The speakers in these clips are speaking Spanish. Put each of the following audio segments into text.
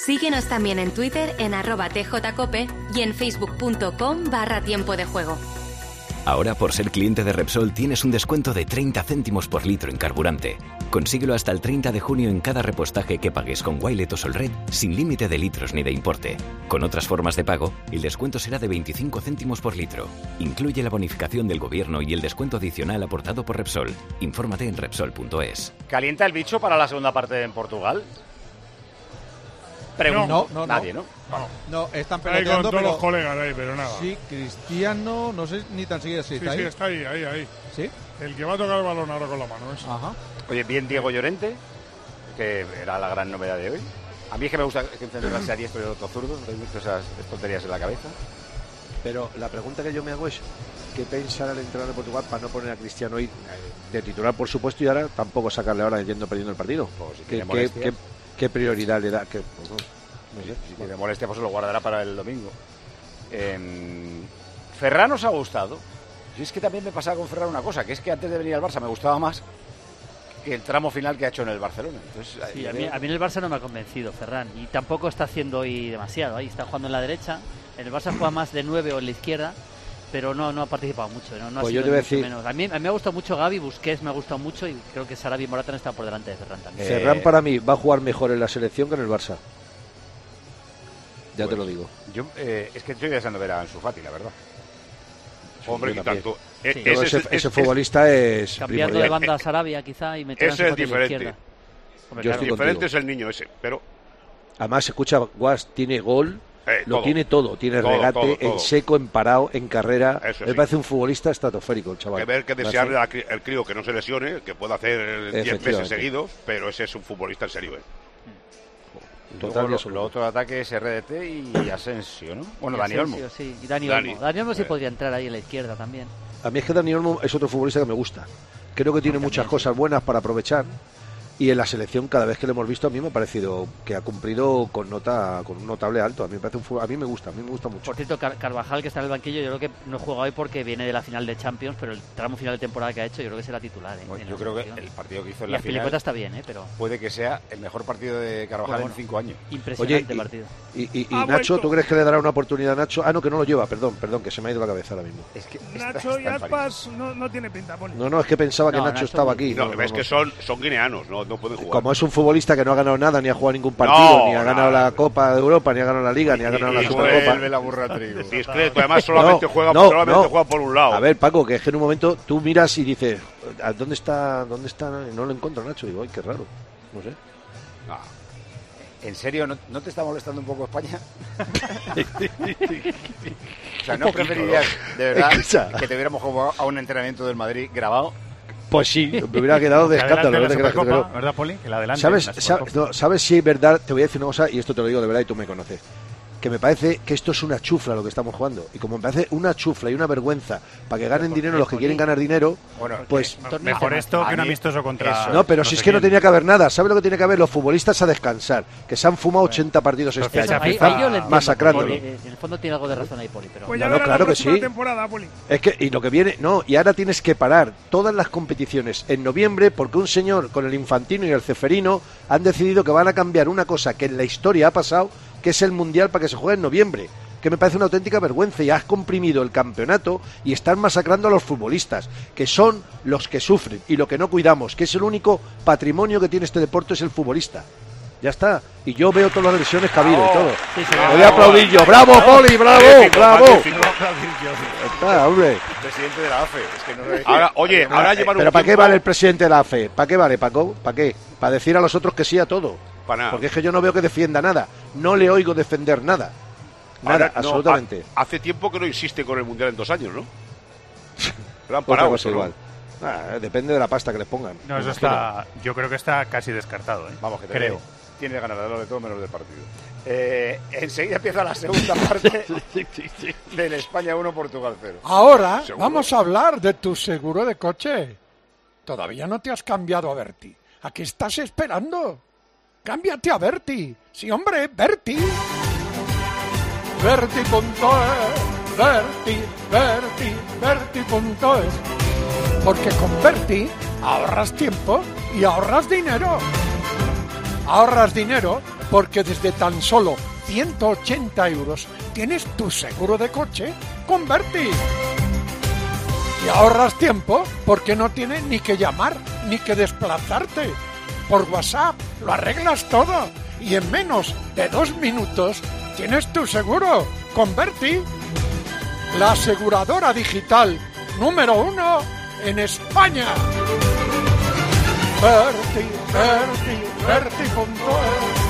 Síguenos también en Twitter en @tjcope y en facebook.com/tiempo de juego. Ahora, por ser cliente de Repsol, tienes un descuento de 30 céntimos por litro en carburante. Consíguelo hasta el 30 de junio en cada repostaje que pagues con Wilet o Solred, sin límite de litros ni de importe. Con otras formas de pago, el descuento será de 25 céntimos por litro. Incluye la bonificación del gobierno y el descuento adicional aportado por Repsol. Infórmate en Repsol.es. ¿Calienta el bicho para la segunda parte en Portugal? No, Nadie, ¿no? No, están Ahí peleando, con todos pero los colegas ahí, pero nada. sí, Cristiano, no sé ni tan siquiera si Sí, está ahí. está ahí. ¿Sí? El que va a tocar el balón ahora con la mano. Ajá. Oye, bien Diego Llorente, que era la gran novedad de hoy. A mí es que me gusta que encenderse a diestro y el otro zurdo, no tengo esas tonterías en la cabeza. Pero la pregunta que yo me hago es, ¿qué pensará el entrenador de Portugal para no poner a Cristiano hoy de titular, por supuesto, y ahora tampoco sacarle ahora yendo perdiendo el partido? Pues si tiene molestias. ¿Qué prioridad le da? No sé. Si tiene molestia, pues se lo guardará para el domingo. Ferran nos ha gustado. Y es que también me pasaba con Ferran una cosa, que es que antes de venir al Barça me gustaba más que el tramo final que ha hecho en el Barcelona. Entonces, sí, a mí en el Barça no me ha convencido Ferran, y tampoco está haciendo hoy demasiado. Ahí está jugando en la derecha, en el Barça juega más de 9 o en la izquierda, pero no ha participado mucho. No pues ha yo sido te voy a mucho decir... menos. A mí me ha gustado mucho Gavi, Busquets me ha gustado mucho, y creo que Sarabia y Morata está por delante de Ferran también. Ferran para mí va a jugar mejor en la selección que en el Barça. Ya te lo digo. Yo es que estoy deseando ver a Ansu Fati, la verdad. Hombre, y tanto. Sí. Ese futbolista es cambiando primordial. de banda a Sarabia quizá y meter a Ansu Fati a la izquierda. Hombre, Yo claro. estoy Diferente contigo. es el niño ese, pero Además, escucha, Guas tiene gol, lo todo. tiene todo. Tiene Todo, regate, todo. en seco, en parado, en carrera. Eso Me sí. parece un futbolista estratosférico, el chaval. hay que ver que desearle al crío que no se lesione, que pueda hacer 10 meses Efectivamente. seguidos, pero ese es un futbolista en serio. Total y Luego, absoluto. lo otro de ataque es RDT y Asensio, ¿no? Bueno, Dani Olmo. Sí, y Dani Dani. Olmo. Dani Olmo sí podría entrar ahí en la izquierda también. A mí es que Dani Olmo es otro futbolista que me gusta. Creo que tiene muchas cosas buenas para aprovechar. Y en la selección, cada vez que lo hemos visto, a mí me ha parecido que ha cumplido con un notable alto. A mí me gusta mucho. Por cierto, Carvajal, que está en el banquillo, yo creo que no juega hoy porque viene de la final de Champions, pero el tramo final de temporada que ha hecho, yo creo que será titular. Bueno, en yo la creo que selección. el partido que hizo en Y la Azpilicueta final está bien, pero puede que sea el mejor partido de Carvajal Bueno, en 5 años. impresionante Oye, partido. Y Nacho, ¿tú crees que le dará una oportunidad a Nacho? Ah, no, que no lo lleva, perdón, que se me ha ido la cabeza ahora mismo. Es que Nacho y Aspas no tiene pinta, Poli. No, es que pensaba que No, Nacho Nacho estaba no. aquí. No, ves que son guineanos, no pueden jugar. Como es un futbolista que no ha ganado nada, ni ha jugado ningún partido, No, ni ha ganado nada. la Copa de Europa, ni ha ganado la Liga, ni ha ganado la Supercopa. Vuelve la burra a trigo. Discreto, además solamente juega por un lado. A ver, Paco, que es que en un momento tú miras y dices, ¿dónde está? No lo encuentro, Nacho. Digo, ay, qué raro. No sé. ¿En serio? ¿No te está molestando un poco España? O sea, ¿no preferirías, de verdad, Escucha. que te hubiéramos jugado a un entrenamiento del Madrid grabado? Pues sí, me hubiera quedado de escándalo. la no te creas que te Supercopa, creo. ¿verdad, Poli? Que la adelante. ¿Sabes si es verdad? Te voy a decir una cosa, y esto te lo digo de verdad y tú me conoces. Que me parece que esto es una chufla lo que estamos jugando. Y como me parece una chufla y una vergüenza para que ganen dinero los que quieren ganar dinero, Bueno, pues... Mejor esto que un amistoso contra... No, pero si es que no tenía que haber nada. ¿Sabes lo que tiene que haber? Los futbolistas a descansar. Que se han fumado 80 partidos este año. Ahí yo le entiendo, Masacrándolo. Poli, en el fondo tiene algo de razón ahí, Poli, pero... Pues ya No, verás claro la que próxima sí. temporada, Poli. Es que, y lo que viene, no, y ahora tienes que parar todas las competiciones en noviembre porque un señor con el Infantino y el Ceferino han decidido que van a cambiar una cosa que en la historia ha pasado, que es el Mundial para que se juegue en noviembre, que me parece una auténtica vergüenza, y has comprimido el campeonato y están masacrando a los futbolistas, que son los que sufren y lo que no cuidamos, que es el único patrimonio que tiene este deporte, es el futbolista. Ya está, y yo veo todas las lesiones que ha habido y todo. Sí, Voy a aplaudir yo, bravo Poli, bravo, bravo. Ya está, hombre. Presidente de la AFE. Es que no sé. Ahora llevan un Pero ¿para qué tiempo- vale el presidente de la AFE? ¿Para qué vale, Paco? ¿Para qué? Para decir a los otros que sí a todo. Para nada. Porque es que yo no veo que defienda nada. No le oigo defender nada. Nada, Ahora, no, absolutamente. hace tiempo que no insiste con el Mundial en 2 años, ¿no? Lo han Otra parado, cosa ¿no? igual. Depende de la pasta que les pongan. No, eso Imagino. está... Yo creo que está casi descartado, ¿eh? Vamos, que creo. Tiene ganas de hablar de todo menos del partido. Enseguida empieza la segunda parte del España 1, Portugal 0. Ahora ¿Seguro? vamos a hablar de tu seguro de coche. Todavía no te has cambiado a Berti. ¿A qué estás esperando? Cámbiate a Berti. Sí, hombre, Berti. Berti.es. Berti.es. Porque con Berti ahorras tiempo y ahorras dinero. Ahorras dinero porque desde tan solo 180 euros tienes tu seguro de coche con Berti. Y ahorras tiempo porque no tienes ni que llamar ni que desplazarte. Por WhatsApp lo arreglas todo y en menos de 2 minutos tienes tu seguro con Berti, la aseguradora digital número 1 en España. Berti.es.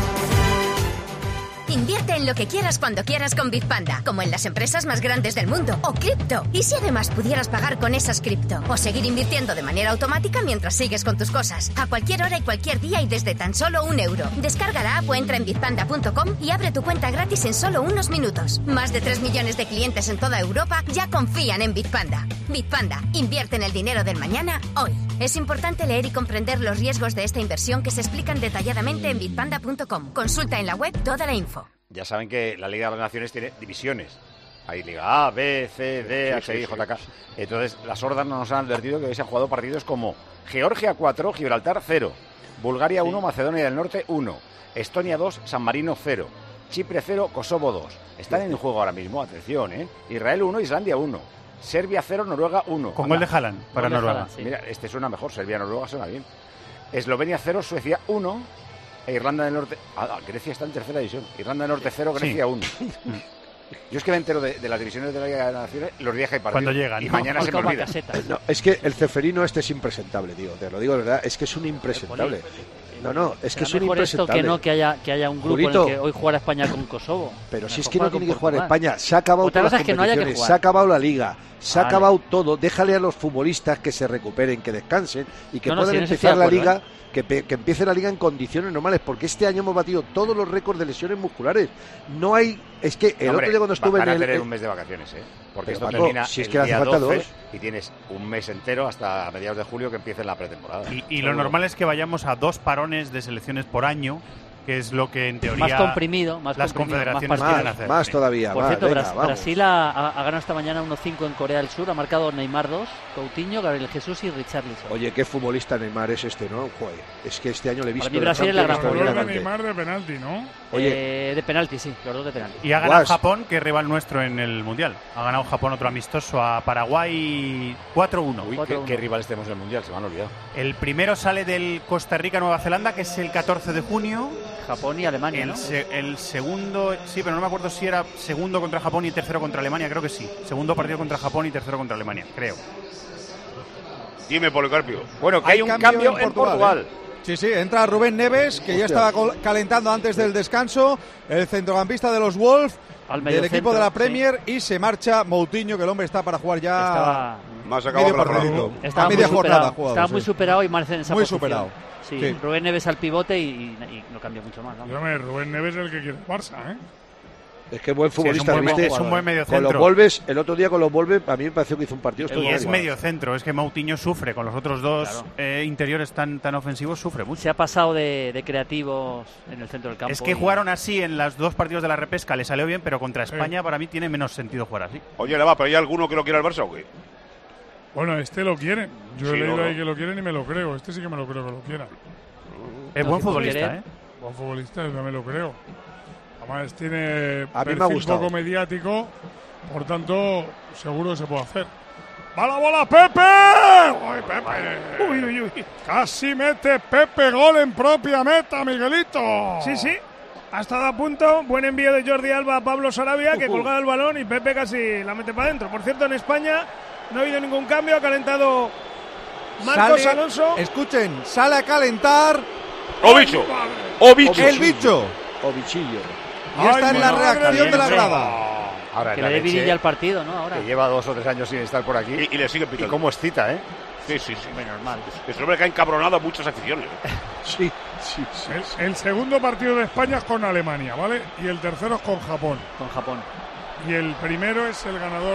Invierte en lo que quieras cuando quieras con Bitpanda, como en las empresas más grandes del mundo, o cripto. ¿Y si además pudieras pagar con esas cripto? O seguir invirtiendo de manera automática mientras sigues con tus cosas, a cualquier hora y cualquier día y desde tan solo €1. Descarga la app o entra en bitpanda.com y abre tu cuenta gratis en solo unos minutos. Más de 3 millones de clientes en toda Europa ya confían en Bitpanda. Bitpanda, invierte en el dinero del mañana hoy. Es importante leer y comprender los riesgos de esta inversión que se explican detalladamente en bitpanda.com. Consulta en la web toda la info. Ya saben que la Liga de las Naciones tiene divisiones. Hay Liga A, B, C, D, H, I, J, K. Entonces, las hordas nos han advertido que hoy se han jugado partidos como Georgia 4, Gibraltar 0, Bulgaria 1, Macedonia del Norte 1, Estonia 2, San Marino 0, Chipre 0, Kosovo 2. Están en juego ahora mismo, atención, Israel 1, Islandia 1, Serbia 0, Noruega 1. Con gol de Haaland para Noruega. Sí. Mira, este suena mejor, Serbia-Noruega suena bien. Eslovenia 0, Suecia 1... E Irlanda del Norte... Grecia está en tercera división. Irlanda del Norte 0, Grecia 1. Yo es que me entero de las divisiones de la Liga de las Naciones los días que hay partidos. Cuando llegan. Y mañana se me olvida. No, es que el ceferino este es impresentable, tío. Te lo digo de verdad. Es que es un impresentable. No, es que es un impresentable. Esto que haya un grupo Julito, en el que hoy juega España con Kosovo. Pero si es que no tiene que jugar España. Se ha acabado todas las competiciones, se ha acabado la Liga, se ha acabado todo. Déjale a los futbolistas que se recuperen, que descansen y que puedan empezar la Liga. Que empiece la Liga en condiciones normales, porque este año hemos batido todos los récords de lesiones musculares. No hay... Es que el otro día cuando estuve van a tener un mes de vacaciones, porque esto termina si es que el día 12 y tienes un mes entero hasta mediados de julio que empiece la pretemporada. Y lo normal es que vayamos a 2 parones de selecciones por año, que es lo que en teoría más comprimido, las confederaciones quieren hacer. Más todavía. Por cierto, Brasil ha ganado esta mañana 1-5 en Corea del Sur, ha marcado Neymar 2, Coutinho, Gabriel Jesús y Richarlison. Oye, qué futbolista Neymar es este, ¿no? Joder, es que este año le he visto... Para mí Brasil es la gran favorita. Neymar de penalti, ¿no? Oye, de penalti, sí, los dos de penalti. Y ha ganado Japón, que es rival nuestro en el Mundial. Ha ganado Japón otro amistoso a Paraguay 4-1. Uy, ¿qué rivales tenemos en el Mundial? Se me han olvidado. El primero sale del Costa Rica-Nueva Zelanda, que es el 14 de junio. Japón y Alemania, ¿no? El segundo, sí, pero no me acuerdo si era segundo contra Japón y tercero contra Alemania, creo que sí. Segundo partido contra Japón y tercero contra Alemania, creo. Dime, Policarpio. Bueno, que hay un cambio en Portugal. Sí, entra Rubén Neves, que ya estaba calentando antes del descanso, el centrocampista de los Wolves, del equipo de la Premier, y se marcha Moutinho, que el hombre está para jugar ya medio partidito. Estaba media jornada. Estaba muy superado y Marcel en esa muy posición. superado. Sí, Rubén Neves al pivote y no cambia mucho más. Rubén Neves es el que quiere el Barça, Es que buen futbolista, es un buen medio centro. Con los Wolves, el otro día con los Wolves, a mí me pareció que hizo un partido. Y es medio centro, es que Moutinho sufre con los otros dos interiores tan ofensivos, sufre mucho. Se ha pasado de creativos en el centro del campo. Es que jugaron así en los 2 partidos de la repesca, le salió bien, pero contra España para mí tiene menos sentido jugar así. Oye, ¿pero hay alguno que lo quiera el Barça o qué? Bueno, este lo quieren. Yo he leído ahí que lo quieren y me lo creo. Este sí que me lo creo que lo quiera. Es buen futbolista, Buen futbolista, yo me lo creo. Además tiene perfil un poco mediático, por tanto, seguro que se puede hacer. ¡Va la bola, Pepe! ¡Uy, Pepe! Uy. Casi mete Pepe gol en propia meta, Miguelito. Sí. Ha estado a punto. Buen envío de Jordi Alba a Pablo Sarabia, que colgaba el balón y Pepe casi la mete para adentro. Por cierto, en España no ha habido ningún cambio. Ha calentado Marcos Alonso. Escuchen, sale a calentar. ¡O bicho! El bicho. O bichillo. Y esta es la reacción de la grada. Ahora, que le dé vidilla al partido, ¿no? Ahora. Que lleva 2 o 3 años sin estar por aquí. Y le sigue pitando. Y cómo excita, Sí. Normal. Es un hombre que ha encabronado a muchas aficiones. Sí. El segundo partido de España es con Alemania, ¿vale? Y el tercero es con Japón. Y el primero es el ganador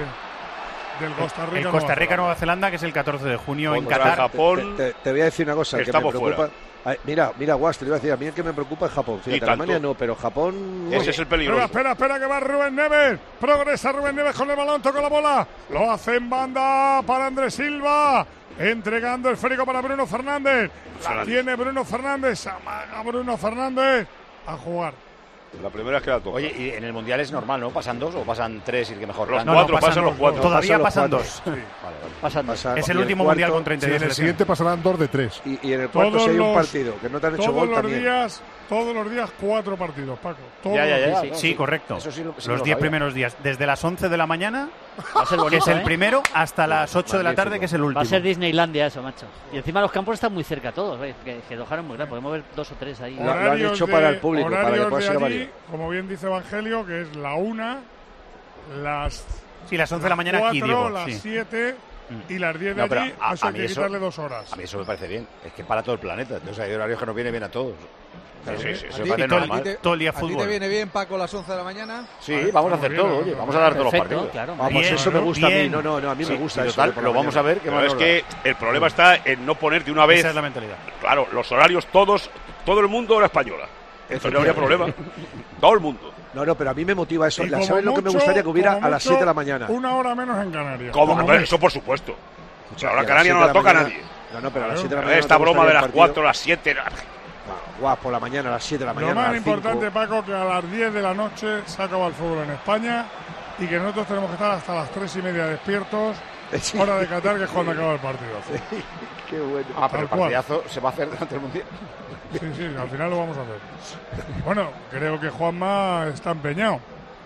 del Costa Rica. El Costa Rica-Nueva Zelanda, que es el 14 de junio en Contra Qatar. Japón. Te voy a decir una cosa que me preocupa. Fuera. Mira, Guas, te lo iba a decir. A mí el que me preocupa es Japón. Fíjate, Alemania no, pero Japón... Ese es el peligroso. Espera, que va Rubén Neves. Progresa Rubén Neves con el balón, toca la bola. Lo hace en banda para Andrés Silva. Entregando el esférico para Bruno Fernández. La tiene Bruno Fernández. Amaga Bruno Fernández. a jugar. La primera es que la toca. Oye, y en el Mundial es normal, ¿no? ¿Pasan 2 o pasan 3 y el que mejor? Los 4, pasan los 4. Todavía pasan 2. Sí. Vale. Pasan. Es el último Mundial con 32. Sí, en el siguiente pasarán 2 de 3. Y en el cuarto si hay un partido que no te han hecho gol también. Todos los días 4 partidos, Paco. Ya. Sí, correcto. Eso sí, los 10 primeros días. Desde las 11 de la mañana, Va a ser bonito, que es el primero, hasta las 8 de la tarde, que es el último. Va a ser Disneylandia eso, macho. Y encima los campos están muy cerca todos, ¿ves? Que Doha es muy grande. Podemos ver 2 o 3 ahí. Lo han hecho para el público, para que pueda ser varios. Como bien dice Evangelio, que es la 1, las... Sí, las 11 de la mañana 4, aquí, digo. las 7 y las 10 de No, pero allí. Eso hay que quitarle 2 horas. A mí eso me parece bien. Es que para todo el planeta. Entonces hay horarios que nos viene bien a todos. Sí. Eso me parece normal. Todo el día ¿A ti fútbol. te viene bien, Paco, las 11 de la mañana? Sí, vamos a hacer todo. Oye, vamos a dar todos los Perfecto, partidos. claro. Vamos, Bien, eso me gusta bien. a mí. No, a mí me gusta eso. Total, lo vamos a ver. Pero es que el problema está en no poner de una vez. Esa es la mentalidad. Claro, los horarios todos, todo el mundo era española. Eso no habría problema. Todo el mundo. No, pero a mí me motiva eso. Y ¿Sabes lo que me gustaría que hubiera a las 7 de la mañana? Una hora menos en Canarias. ¿Cómo? Eso por supuesto. O sea, ahora Canarias no la toca a nadie. No, pero a las 7 de la mañana. Esta broma de las 4, las 7. Guau, por la mañana, a las 7 de la mañana. Lo más a las importante, 5. Paco, que a las 10 de la noche se acaba el fútbol en España y que nosotros tenemos que estar hasta las 3:30 despiertos, Sí. hora de Qatar, que es cuando acaba el partido. Qué bueno. Pero el partidazo se va a hacer durante el Mundial. Sí, al final lo vamos a hacer. Bueno, creo que Juanma está empeñado.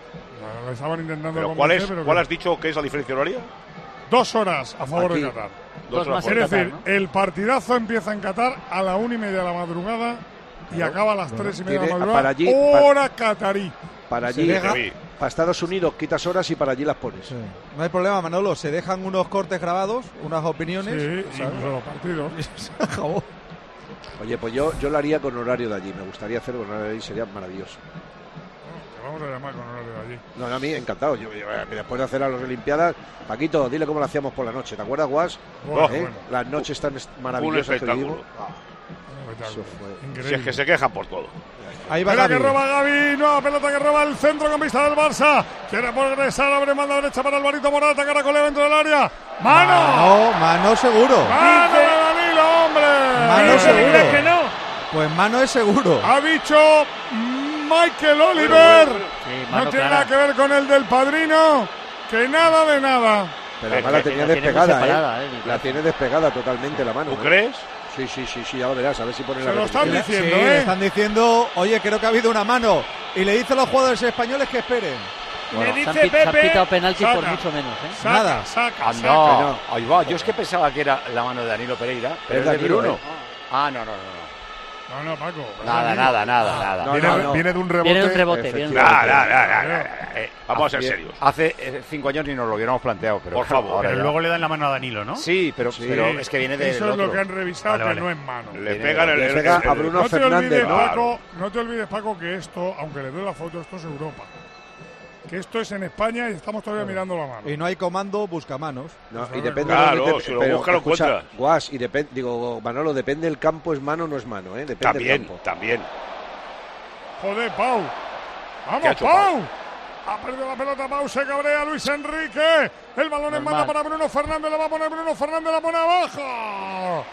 Lo estaban intentando ¿Pero convencer, cuál has dicho que es la diferencia horaria? 2 horas a favor Aquí. de Qatar. 2 horas. Es decir, el partidazo empieza en Qatar a la 1:30 de la madrugada y acaba a las 3:30 de la madrugada. para allí, hora catarí. Para allí, para Estados Unidos quitas horas y para allí las pones. Sí. No hay problema, Manolo. Se dejan unos cortes grabados, unas opiniones. Sí, y los partidos. Se acabó. Oye, pues yo lo haría con horario de allí. Me gustaría hacerlo con horario de allí, sería maravilloso. Te vamos a llamar con horario de allí. No, a mí encantado. Después de hacer las Olimpiadas, Paquito, dile cómo lo hacíamos por la noche. ¿Te acuerdas, Guas? Bueno. Las noches tan maravillosas que vivimos. Eso fue increíble. Si es que se quejan por todo. Ahí va Espera Gavi. que roba Gavi, nueva pelota que roba el centrocampista del Barça. Quiere progresar, abre mano derecha para Alvarito Morata, caracolea dentro del área. ¡Mano! Mano seguro. ¡Mano de Danilo, hombre! Mano seguro. que no? Pues mano es seguro. Ha dicho Michael Oliver. Sí, No mano tiene clara. nada que ver con el del padrino. Que nada de nada. Pero además la tenía la tiene muy despegada, separada, La tiene despegada totalmente la mano. ¿Tú crees? Sí, ya lo verás, a ver si ponen la Se lo están repetición. diciendo, Sí, le ¿eh? están diciendo, oye, creo que ha habido una mano. Y le dicen a los jugadores españoles que esperen. Le Se dice han Pepe. pitado penalti por saca. mucho menos, ¿eh? Saca, Nada. saca. No, ahí va. Yo es que pensaba que era la mano de Danilo Pereira, pero Es es de Danilo, Bruno. ¿eh? No. No, Paco. Nada. No, Viene de un rebote. Viene de un rebote. Vamos a ser serios. Hace 5 años ni nos lo hubiéramos planteado, pero Por favor. ahora Pero ya. luego le dan la mano a Danilo, ¿no? Sí, pero es que viene del Eso es otro. lo que han revisado, Vale, que vale. no es mano. Le pegan Le pega a Bruno No te Fernández, olvides, ¿no? Paco, no te olvides, Paco, que esto, aunque le doy la foto, esto es Europa. Que esto es en España y estamos todavía mirando la mano. Y no hay comando, busca manos. No, y depende Claro, de dónde si lo busca, lo encuentra. Guas, y Manolo, depende del campo, es mano o no es mano, ¿eh? Depende del campo. También. Joder, Pau. ¿Qué ha Vamos, hecho Pau. Ha perdido la pelota Pau, se cabrea Luis Enrique. El balón en manda para Bruno Fernández, lo va a poner Bruno Fernández, la pone abajo.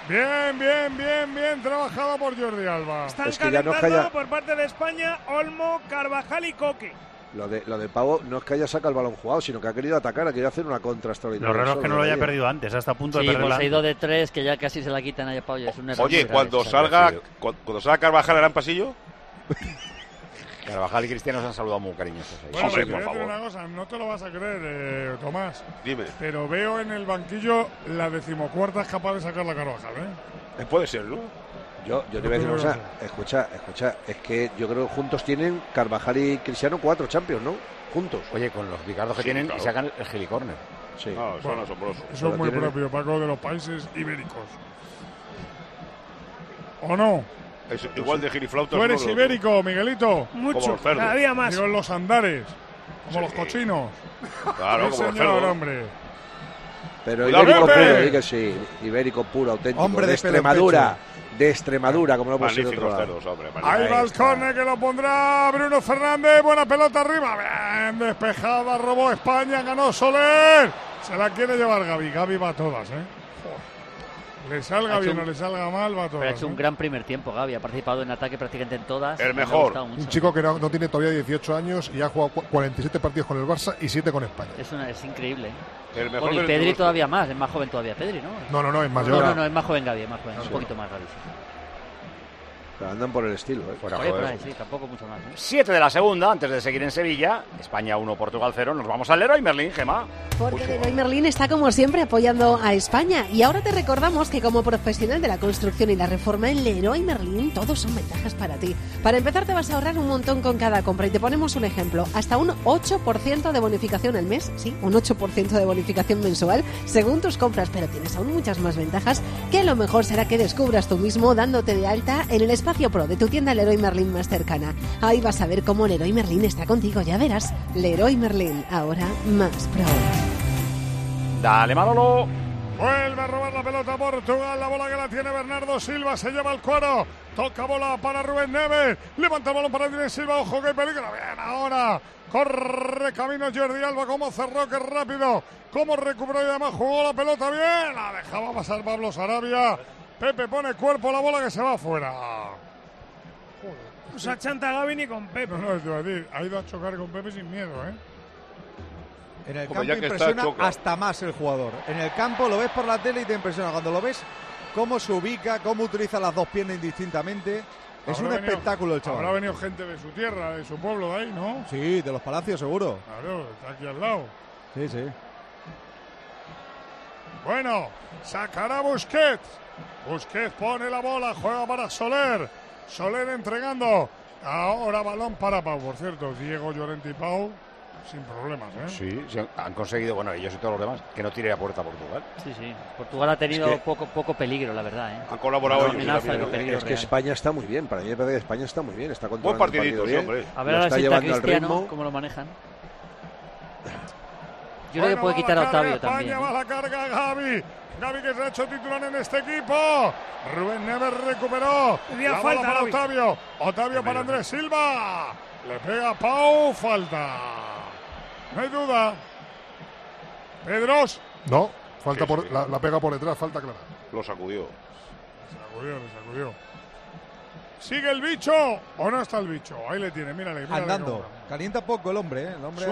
Bien trabajado por Jordi Alba. Están Es que ya no es que calentando haya- por parte de España Olmo, Carvajal y Coque. Lo de Pavo no es que haya sacado el balón jugado, sino que ha querido atacar, ha querido hacer una contra extraordinaria. Lo raro es que no lo haya Solo, perdido antes, hasta a punto Sí, de pues perderla. ha ido de 3, que ya casi se la quitan a Pau. Es un error muy Oye, grave. cuando salga Carvajal hará en pasillo. Carvajal y Cristiano se han saludado muy cariñosos ahí. Bueno, Hombre, te por voy a decir favor. una cosa, no te lo vas a creer, Tomás. Dime. Pero veo en el banquillo la 14ª es capaz de sacar la Carvajal, ¿eh? Puede ser, ¿no? Yo te voy a decir una cosa, escucha, es que yo creo que juntos tienen Carvajal y Cristiano 4 Champions, ¿no? Juntos. Oye, con los picardos que Sí, tienen claro. y sacan el helicorner. Sí. No, son asombrosos. Eso es muy tienen- propio, Paco, de los países ibéricos. ¿O no? Es igual de giriflautas. Tú eres uno de los ibérico, Miguelito. Como Mucho, los cerdos. cada día más. Digo, en los andares, como Sí. los cochinos. otros. Claro, Sí, como los señor, cerdos. hombre. Pero Cuidado, ibérico Pepe. puro, di que sí, ibérico puro, auténtico, Hombre de de pelo en Extremadura, como no puede ser de otro Magníficos lado. cerdos, hombre. Ahí magníficos. va el está. córner que lo pondrá Bruno Fernández. Buena pelota arriba. Bien despejada. Robó España. Ganó Soler. Se la quiere llevar Gavi. Gavi va a todas, ¿eh? Joder. Le salga bien o le salga mal, va todo. Pero ha hecho un gran primer tiempo, Gavi. Ha participado en ataque prácticamente en todas. El mejor. Un chico que no tiene todavía 18 años y ha jugado 47 partidos con el Barça y 7 con España. Es increíble. El mejor y Pedri todavía más. Es más joven todavía Pedri, ¿no? No, es mayor. No, es más joven Gavi, es más joven. Un poquito más Gavi. Pero andan por el estilo, ¿eh? Por ahí, sí, tampoco mucho más. 7 de la segunda, antes de seguir en Sevilla. España 1, Portugal 0. Nos vamos al Leroy Merlin, Gemma. Porque Leroy Merlin está como siempre apoyando a España. Y ahora te recordamos que como profesional de la construcción y la reforma en Leroy Merlin, todos son ventajas para ti. Para empezar te vas a ahorrar un montón con cada compra. Y te ponemos un ejemplo. Hasta un 8% de bonificación al mes. Sí, un 8% de bonificación mensual según tus compras. Pero tienes aún muchas más ventajas que lo mejor será que descubras tú mismo dándote de alta en el espacio Pro de tu tienda Leroy Merlin más cercana. Ahí vas a ver cómo Leroy Merlin está contigo, ya verás. Leroy Merlin, ahora más Pro. Dale, Manolo. Vuelve a robar la pelota Portugal, la bola que la tiene Bernardo Silva, se lleva el cuero, toca bola para Rubén Neves, levanta el balón para Rubén Silva, ojo que peligro, bien ahora, corre camino Jordi Alba, como cerró, que rápido, como recuperó y además jugó la pelota bien, la dejaba pasar Pablo Sarabia, Pepe pone cuerpo a la bola que se va afuera. No se achanta Gavi ni con Pepe. No, te iba a decir, ha ido a chocar con Pepe sin miedo, ¿eh? En el campo impresiona hasta más el jugador. En el campo lo ves por la tele y te impresiona. Cuando lo ves, cómo se ubica, cómo utiliza las dos piernas indistintamente. Es un espectáculo el chaval. Habrá venido gente de su tierra, de su pueblo, de ahí, ¿no? Sí, de los Palacios seguro. Claro, está aquí al lado. Sí, sí. Bueno, sacará Busquets. Busquets pone la bola, juega para Soler. Soler entregando. Ahora balón para Pau. Por cierto, Diego Llorente y Pau sin problemas, ¿eh? Sí, han conseguido, bueno, ellos y todos los demás, que no tire a puerta a Portugal. Sí. Portugal ha tenido poco peligro, la verdad, ¿eh? Han colaborado Es que España está muy bien. Para mí me parece que España está muy bien. Está controlando el partido bien. Hombre. A ver ahora si está Cristiano, cómo lo manejan. Yo creo que puede quitar a Otavio también. España va la carga Gavi. Gavi que se ha hecho titular en este equipo. Rubén Neves recuperó. La bola para Otavio. Otavio para Andrés Silva. Le pega Pau. Falta. No hay duda. Pedros. No. Falta por, la pega por detrás. Falta clara. Lo sacudió. Le sacudió. ¿Sigue el bicho o no está el bicho? Ahí le tiene, mírale. Andando. Calienta poco el hombre, ¿eh? El hombre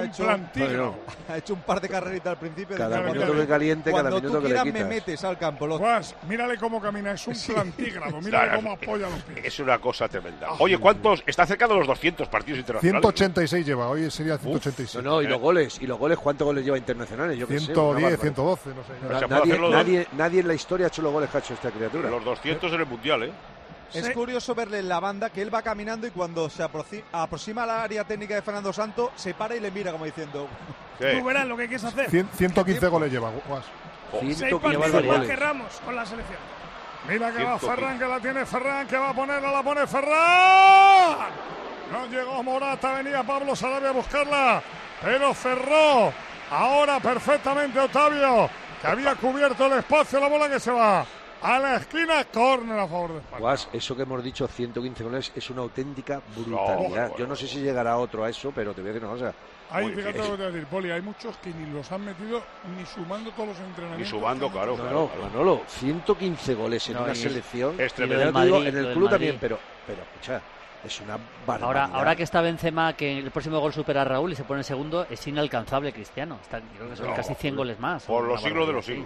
ha hecho un par de carreritas al principio. Cada minuto que caliente, cada minuto que le quitas. Cuando tú quieras me metes al campo. Mírale cómo camina, es un plantígrado. Mírale cómo apoya los pies. Es una cosa tremenda. Oye, ¿cuántos? Está cerca de los 200 partidos internacionales. 186 lleva, hoy sería 186. No, y los goles, ¿cuántos goles lleva internacionales? Yo 110, 112, no sé. Nadie en la historia ha hecho los goles que ha hecho esta criatura. Los 200 en el Mundial, ¿eh? Es curioso verle en la banda que él va caminando y cuando se aproxima a la área técnica de Fernando Santo, se para y le mira como diciendo... Tú verás lo que quieres hacer. 115 goles lleva, Guas. 6 partidos más que Ramos con la selección. Mira que va Ferran, que la tiene Ferran, que va a ponerla, la pone Ferran. No llegó Morata, venía Pablo Sarabia a buscarla, pero cerró. Ahora perfectamente Otavio, que había cubierto el espacio, la bola que se va a la esquina, córner a favor de España. Guas, eso que hemos dicho, 115 goles, es una auténtica brutalidad. Yo no sé si llegará otro a eso, pero te voy a decir una cosa. Fíjate lo que te voy a decir, Poli, hay muchos que ni los han metido ni sumando todos los entrenamientos. Ni sumando, claro. Manolo, 115 goles en una selección. Es tremendo. En el club también, pero escucha, es una barbaridad. Ahora que está Benzema, que el próximo gol supera a Raúl y se pone segundo, es inalcanzable Cristiano. Creo que son casi 100 goles más. Por los siglos de los siglos.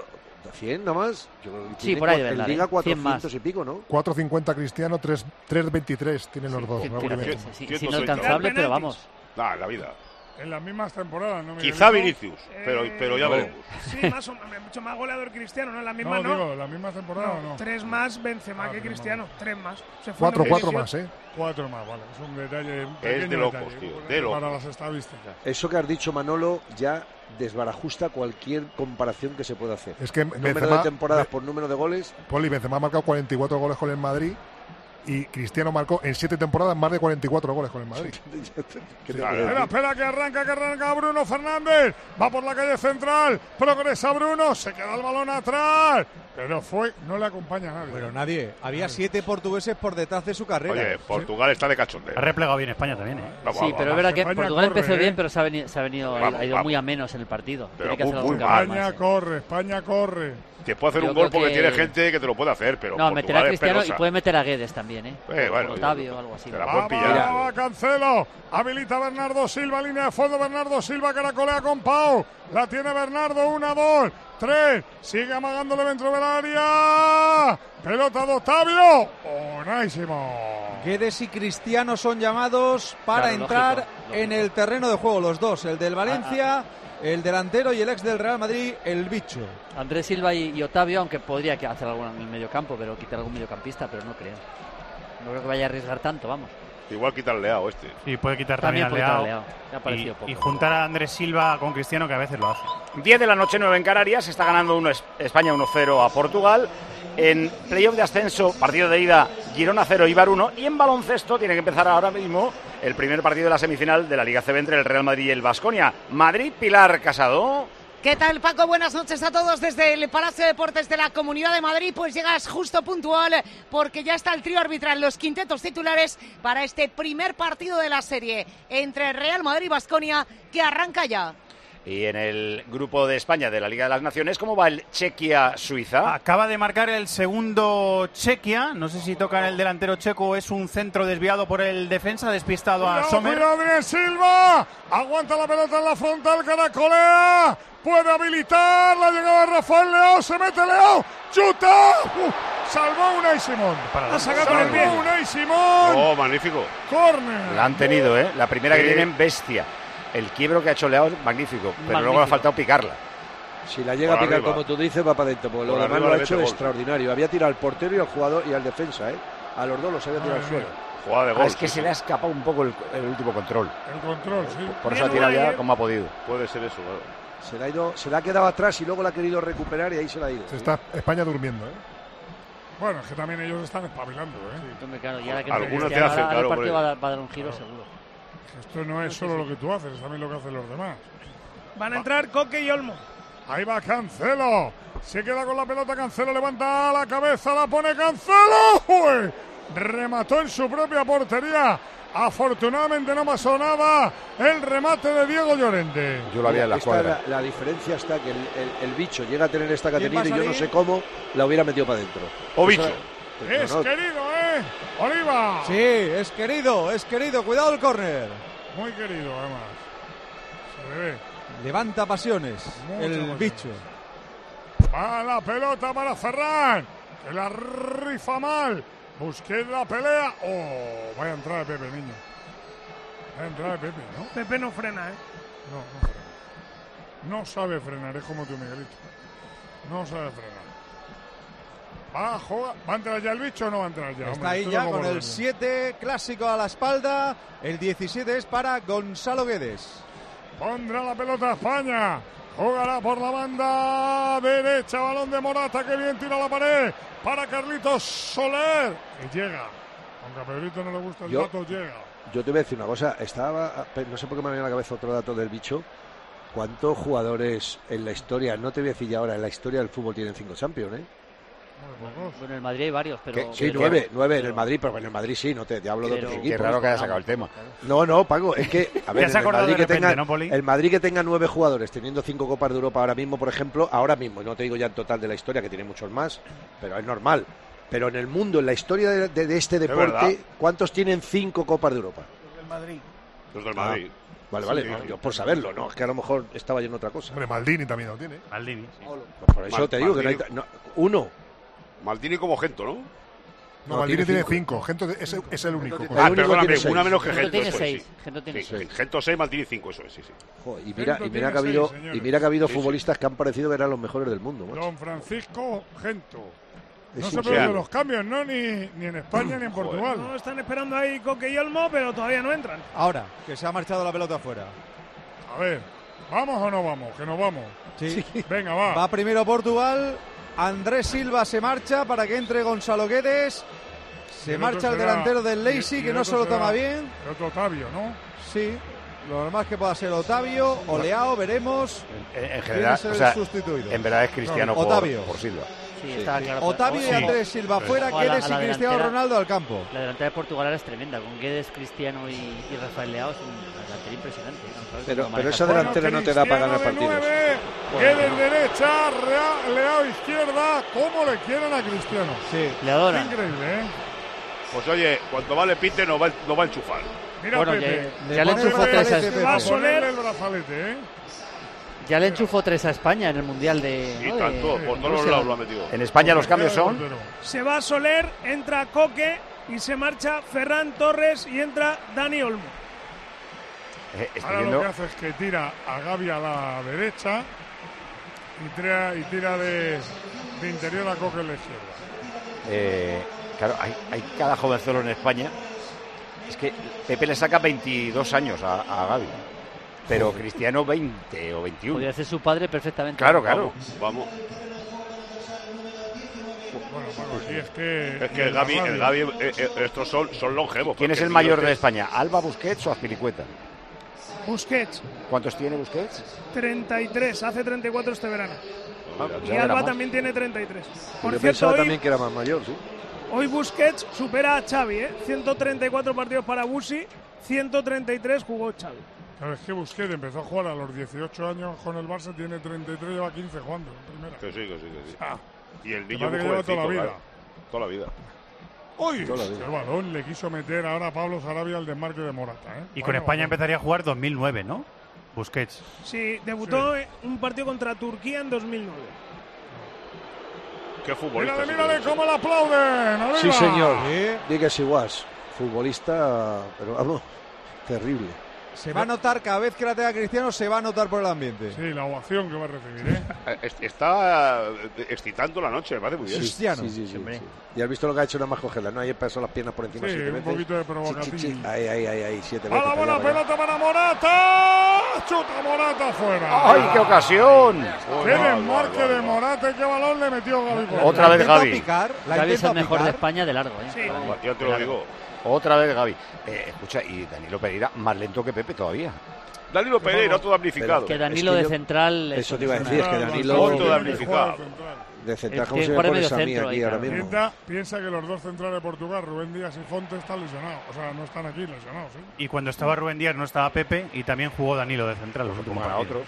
100 nada más. Sí, por ahí de verdad. Liga 400 y pico, ¿no? 450 Cristiano, 323 tienen los dos. Es inalcanzable, pero vamos. La vida. En las mismas temporadas, ¿no? Quizá Vinicius, pero ya veremos. Sí, mucho más goleador Cristiano, ¿no? En la misma la misma temporada no. 3 más Benzema que Cristiano, 3 más. 4 más, ¿eh? 4 más, vale. Es un detalle. Es de locos, tío. De locos. Para las estadísticas. Eso que has dicho, Manolo, ya desbarajusta cualquier comparación que se pueda hacer. Es que número de temporadas por número de goles. Poli, Benzema ha marcado 44 goles con el Madrid. Y Cristiano marcó en 7 temporadas más de 44 goles con el Madrid. Espera, que arranca Bruno Fernández. Va por la calle central. Progresa Bruno. Se queda el balón atrás. Pero no le acompaña a nadie. Pero nadie. Había 7 portugueses por detrás de su carrera. Oye, Portugal está de cachondeo. Ha replegado bien España también, ¿eh? Sí, pero es verdad que Portugal empezó bien, pero ha ido muy a menos en el partido. España corre. Te puede hacer un gol porque tiene gente que te lo puede hacer, pero no, meterá a Cristiano y puede meter a Guedes también, ¿eh? Bueno, Otavio o algo así. Te la pueden pillar. Va, Cancelo. Habilita Bernardo Silva, línea de fondo. Bernardo Silva caracolea con Pau. La tiene Bernardo, 1, 2, 3. Sigue amagándole dentro del área. Pelota de Otavio. Buenísimo. Guedes y Cristiano son llamados para entrar lógico. En el terreno de juego, los dos. El del Valencia, el delantero, y el ex del Real Madrid, el bicho. Andrés Silva y Otavio, aunque podría hacer algo en el mediocampo, pero quitar algún mediocampista, pero no creo. No creo que vaya a arriesgar tanto, vamos. Igual quitar Leao este. Sí, puede quitar también a Leao. Y juntar a Andrés Silva con Cristiano, que a veces lo hace. 10 de la noche, 9 en Canarias. Está ganando España 1-0 a Portugal. En playoff de ascenso, partido de ida, Girona 0, Eibar 1. Y en baloncesto tiene que empezar ahora mismo el primer partido de la semifinal de la Liga CB entre el Real Madrid y el Baskonia. Madrid, Pilar Casado. ¿Qué tal, Paco? Buenas noches a todos desde el Palacio de Deportes de la Comunidad de Madrid. Pues llegas justo puntual porque ya está el trío arbitral, los quintetos titulares para este primer partido de la serie entre Real Madrid y Baskonia, que arranca ya. Y en el grupo de España de la Liga de las Naciones, ¿cómo va el Chequia-Suiza? Acaba de marcar el segundo Chequia. No sé si toca en el delantero checo o es un centro desviado por el defensa, despistado a Sommer. Andrés Silva, aguanta la pelota en la frontal, caracolea, puede habilitar, la llegada de Rafael Leao, se mete Leao, chuta, salvó Unai Simón. Ha sacado con el pie. Unai Simón. Oh, magnífico. Córner. La han tenido, ¿eh? La primera que tienen, bestia. El quiebro que ha hecho Leao es magnífico, pero luego le ha faltado picarla. Si la llega a picar como tú dices, va para adentro, porque lo demás lo ha hecho extraordinario. Había tirado al portero y al jugador y al defensa, ¿eh? A los dos los había tirado al suelo. Jugada de gol. Es que se le ha escapado un poco el último control. El control, sí. Por eso ha tirado ya como ha podido. Puede ser eso, claro. Se la ha quedado atrás y luego la ha querido recuperar y ahí se la ha ido. Se está España durmiendo, ¿eh? Bueno, es que también ellos están espabilando, ¿eh? Sí, claro, y ahora que algunos te hacen, claro. El partido va a dar un giro seguro. Esto no es solo lo que tú haces, es también lo que hacen los demás. Van a entrar Coque y Olmo. Ahí va Cancelo. Se queda con la pelota Cancelo, levanta la cabeza, la pone Cancelo. ¡Uy! Remató en su propia portería. Afortunadamente no pasó nada. El remate de Diego Llorente. Yo lo había en la escuadra. La diferencia está que el bicho llega a tener esta categoría y yo no sé cómo la hubiera metido para adentro. O bicho. Es querido, ¿eh? Oliva. Sí, es querido. Cuidado el córner. Muy querido, además. Se le ve. Levanta pasiones. Mucha el pasión. bicho. Va la pelota para Ferran. Que la rifa mal. Busquets la pelea. Oh, vaya entrada de Pepe, niño. Vaya entrada de Pepe, ¿no? Pepe no frena, ¿eh? No frena. No sabe frenar, es como tu Miguelito. No sabe frenar. ¿Va a entrar ya el bicho o no va a entrar ya? Está ahí ya con el 7 clásico a la espalda. El 17 es para Gonzalo Guedes. Pondrá la pelota a España. Jugará por la banda derecha. Balón de Morata, que bien tira la pared. Para Carlitos Soler. Que llega. Aunque a Pedrito no le gusta el dato, llega. Yo te voy a decir una cosa. No sé por qué me venía a la cabeza otro dato del bicho. ¿Cuántos jugadores en la historia, no te voy a decir ya ahora, en la historia del fútbol tienen 5 Champions, Bueno, en el Madrid hay varios, pero... Sí, 9 en el Madrid, pero en el Madrid sí, no te hablo de otros equipos. Qué raro que haya sacado el tema. No, Paco, es que, a ver, el Madrid que tenga 9 jugadores teniendo 5 Copas de Europa ahora mismo, por ejemplo, no te digo ya en total de la historia, que tiene muchos más, pero es normal. Pero en el mundo, en la historia de este deporte, ¿cuántos tienen 5 Copas de Europa? Los del Madrid. Los del Madrid. Vale, no, yo por saberlo, ¿no? Es que a lo mejor estaba yo en otra cosa. Hombre, Maldini también lo tiene. Maldini, sí. Por eso te digo que no hay... uno. Maldini como Gento, ¿no? No, Maldini tiene 5. Gento es el único. Perdóname, una menos que Gento. Gento. Tiene 6. Gento tiene 6. Gento 6, Maldini 5, eso es, sí. Joder, y mira que ha habido futbolistas que han parecido que eran los mejores del mundo. Macho. Don Francisco Gento. No se producen los cambios, ¿no? Ni en España ni en Portugal. No, están esperando ahí Coque y Olmo, pero todavía no entran. Ahora, que se ha marchado la pelota afuera. A ver, ¿vamos o no vamos? Que nos vamos. Sí. Venga, va. Va primero Portugal. Andrés Silva se marcha para que entre Gonzalo Guedes. Se marcha el delantero del Leipzig, que no se lo toma bien. El otro Otavio, ¿no? Sí. Lo demás que pueda ser Otavio o Leao, veremos. En general, sustituido. en verdad es Cristiano Otavio. por Silva. Sí, estaba claro. Otavio y Andrés Silva fuera, Guedes y Cristiano Ronaldo al campo. La delantera de Portugal ahora es tremenda, con Guedes, Cristiano y Rafael Leao es una delantera impresionante. Pero esa delantera no te da para ganar partidos. Guedes derecha, Leao izquierda. ¿Cómo le quieren a Cristiano? Sí, le adoran. Increíble, ¿eh? Pues oye, cuando va le pite no va a enchufar. Mira, bueno, Pepe. ya le enchufó 3 a España. Va a ponerle el brazalete, ¿eh? Ya le enchufó 3 a España en el Mundial de... Y tanto, por todos los lados lo ha metido. En España los cambios son... Se va Soler, entra Coque y se marcha Ferran Torres y entra Dani Olmo. Ahora lo que hace es que tira a Gavi a la derecha y tira de interior a Coque en la izquierda. Claro, hay cada jovencelo en España. Es que Pepe le saca 22 años a Gavi. Pero Cristiano 20 o 21. Podría ser su padre perfectamente. Claro. Vamos. Bueno, y es que el Gavi estos son longevos. ¿Quién es el mayor de España? ¿Alba, Busquets o Azpilicueta? Busquets. ¿Cuántos tiene Busquets? 33, hace 34 este verano. Y ya Alba también tiene 33. Por cierto, pensaba también que era más mayor, ¿sí? Hoy Busquets supera a Xavi, 134 partidos para Busi, 133 jugó Xavi. Claro, es que Busquets empezó a jugar a los 18 años con el Barça, tiene 33, lleva 15 jugando en primera. Que sí. Ah, y el niño que lleva toda la vida. Toda la vida. Hoy el balón le quiso meter ahora a Pablo Sarabia al desmarque de Morata. Y con España empezaría a jugar 2009, ¿no? Busquets. Sí, debutó en un partido contra Turquía en 2009. Qué futbolista. Mírale cómo le aplauden. ¡Arriba! Sí, señor. Di que sí, futbolista, pero vamos, terrible. Se va a notar cada vez que la tenga Cristiano, se va a notar por el ambiente. Sí, la ovación que va a recibir, Está excitando la noche, me parece muy bien. Cristiano. Sí. Y has visto lo que ha hecho nada más cogerla, ¿no? Ayer pasó las piernas por encima 7 veces. Un poquito de provocativa. Ahí, 7 veces. ¡A la buena pelota para Morata! ¡Chuta Morata afuera! ¡Ay, qué ocasión! ¡Qué desmarque de Morata! ¡Qué balón le metió Gavi! Otra vez Gavi. Gavi es el mejor de España de largo, ¿eh? Sí. Ya te lo digo. Otra vez Gavi. Escucha, y Danilo Pereira más lento que Pepe todavía. Danilo Pereira, todo damnificado. Que Danilo de central... Eso te iba a decir, es que Danilo... Todo damnificado. De central, ¿cómo se me pones a mí aquí ahora mismo? Piensa que los dos centrales de Portugal, Rubén Díaz y Fonte, están lesionados. O sea, no están aquí lesionados. Y cuando estaba Rubén Díaz no estaba Pepe y también jugó Danilo de central los últimos partidos. Otros.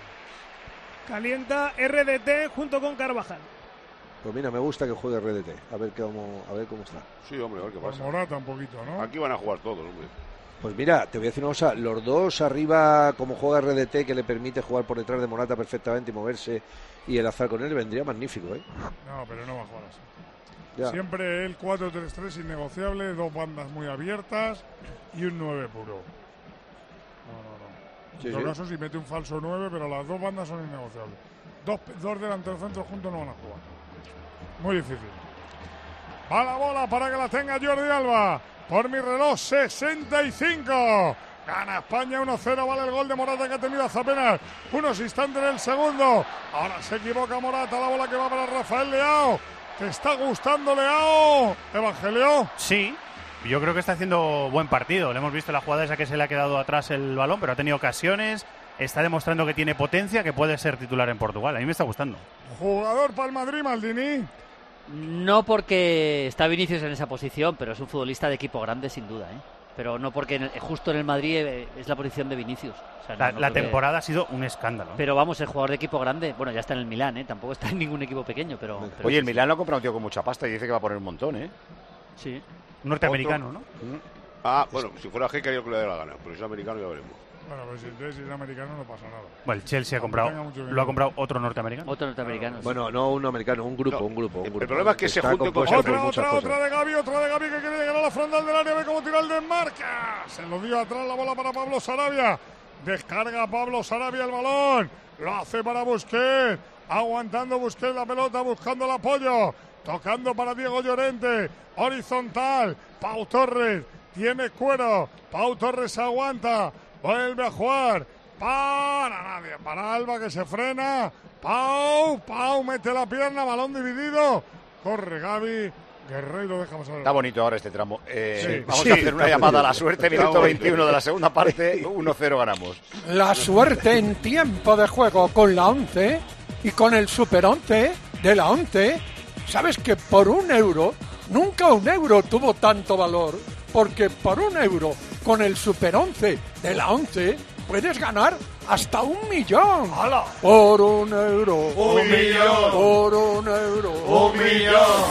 Calienta RDT junto con Carvajal. Pues mira, me gusta que juegue RDT. A ver cómo está. Sí, hombre, a ver qué pasa. Morata un poquito, ¿no? Aquí van a jugar todos, hombre. Pues mira, te voy a decir una cosa. Los dos arriba, como juega RDT, que le permite jugar por detrás de Morata perfectamente y moverse y el azar con él, vendría magnífico, ¿eh? No, pero no va a jugar así. Ya. Siempre el 4-3-3 innegociable, 2 bandas muy abiertas y un 9 puro. No. En todo caso, si mete un falso 9, pero las 2 bandas son innegociables. Dos delanteros centros juntos no van a jugar. Muy difícil. Va la bola para que la tenga Jordi Alba. Por mi reloj, 65. Gana España 1-0. Vale el gol de Morata que ha tenido hace apenas unos instantes en el segundo. Ahora se equivoca Morata. La bola que va para Rafael Leao. ¿Te está gustando Leao, Evangelio? Sí. Yo creo que está haciendo buen partido. Le hemos visto la jugada esa que se le ha quedado atrás el balón, pero ha tenido ocasiones. Está demostrando que tiene potencia, que puede ser titular en Portugal. A mí me está gustando. Jugador para el Madrid, Maldini. No porque está Vinicius en esa posición, pero es un futbolista de equipo grande sin duda, ¿eh? Pero no porque justo en el Madrid es la posición de Vinicius. O sea, la temporada ha sido un escándalo. Pero vamos, el jugador de equipo grande, bueno, ya está en el Milán, ¿eh? Tampoco está en ningún equipo pequeño, pero Oye, el Milán lo ha comprado un tío con mucha pasta y dice que va a poner un montón, ¿eh? Sí. Un norteamericano, ¿no? Bueno, si fuera G, quería que le dé la gana, pero si es americano ya veremos. Bueno, pero si es americano no pasa nada. Bueno, el Chelsea lo ha comprado otro norteamericano. Otro norteamericano. Bueno, no un americano, un grupo. El problema es que se junte con otra de Gavi que quiere llegar a la frontal del área, ve cómo tira el desmarque. Se lo dio atrás la bola para Pablo Sarabia. Descarga Pablo Sarabia el balón. Lo hace para Busquets. Aguantando Busquets la pelota, buscando el apoyo. Tocando para Diego Llorente. Horizontal. Pau Torres. Tiene cuero. Pau Torres aguanta. Vuelve a jugar. Para nadie. Para Alba que se frena. Pau mete la pierna. Balón dividido. Corre Gavi. Guerreiro deja pasar. Está bonito ahora este tramo. Vamos a hacer una llamada a la suerte. Minuto 21 de la segunda parte. 1-0 ganamos. La suerte en tiempo de juego con la 11 y con el Super 11 de la 11. ¿Sabes que por 1 euro, nunca 1 euro tuvo tanto valor? Porque por 1 euro, con el Super 11 de la 11, puedes ganar hasta 1 millón. ¡Hala! Por 1 euro. 1 millón. Por 1 euro. 1 millón.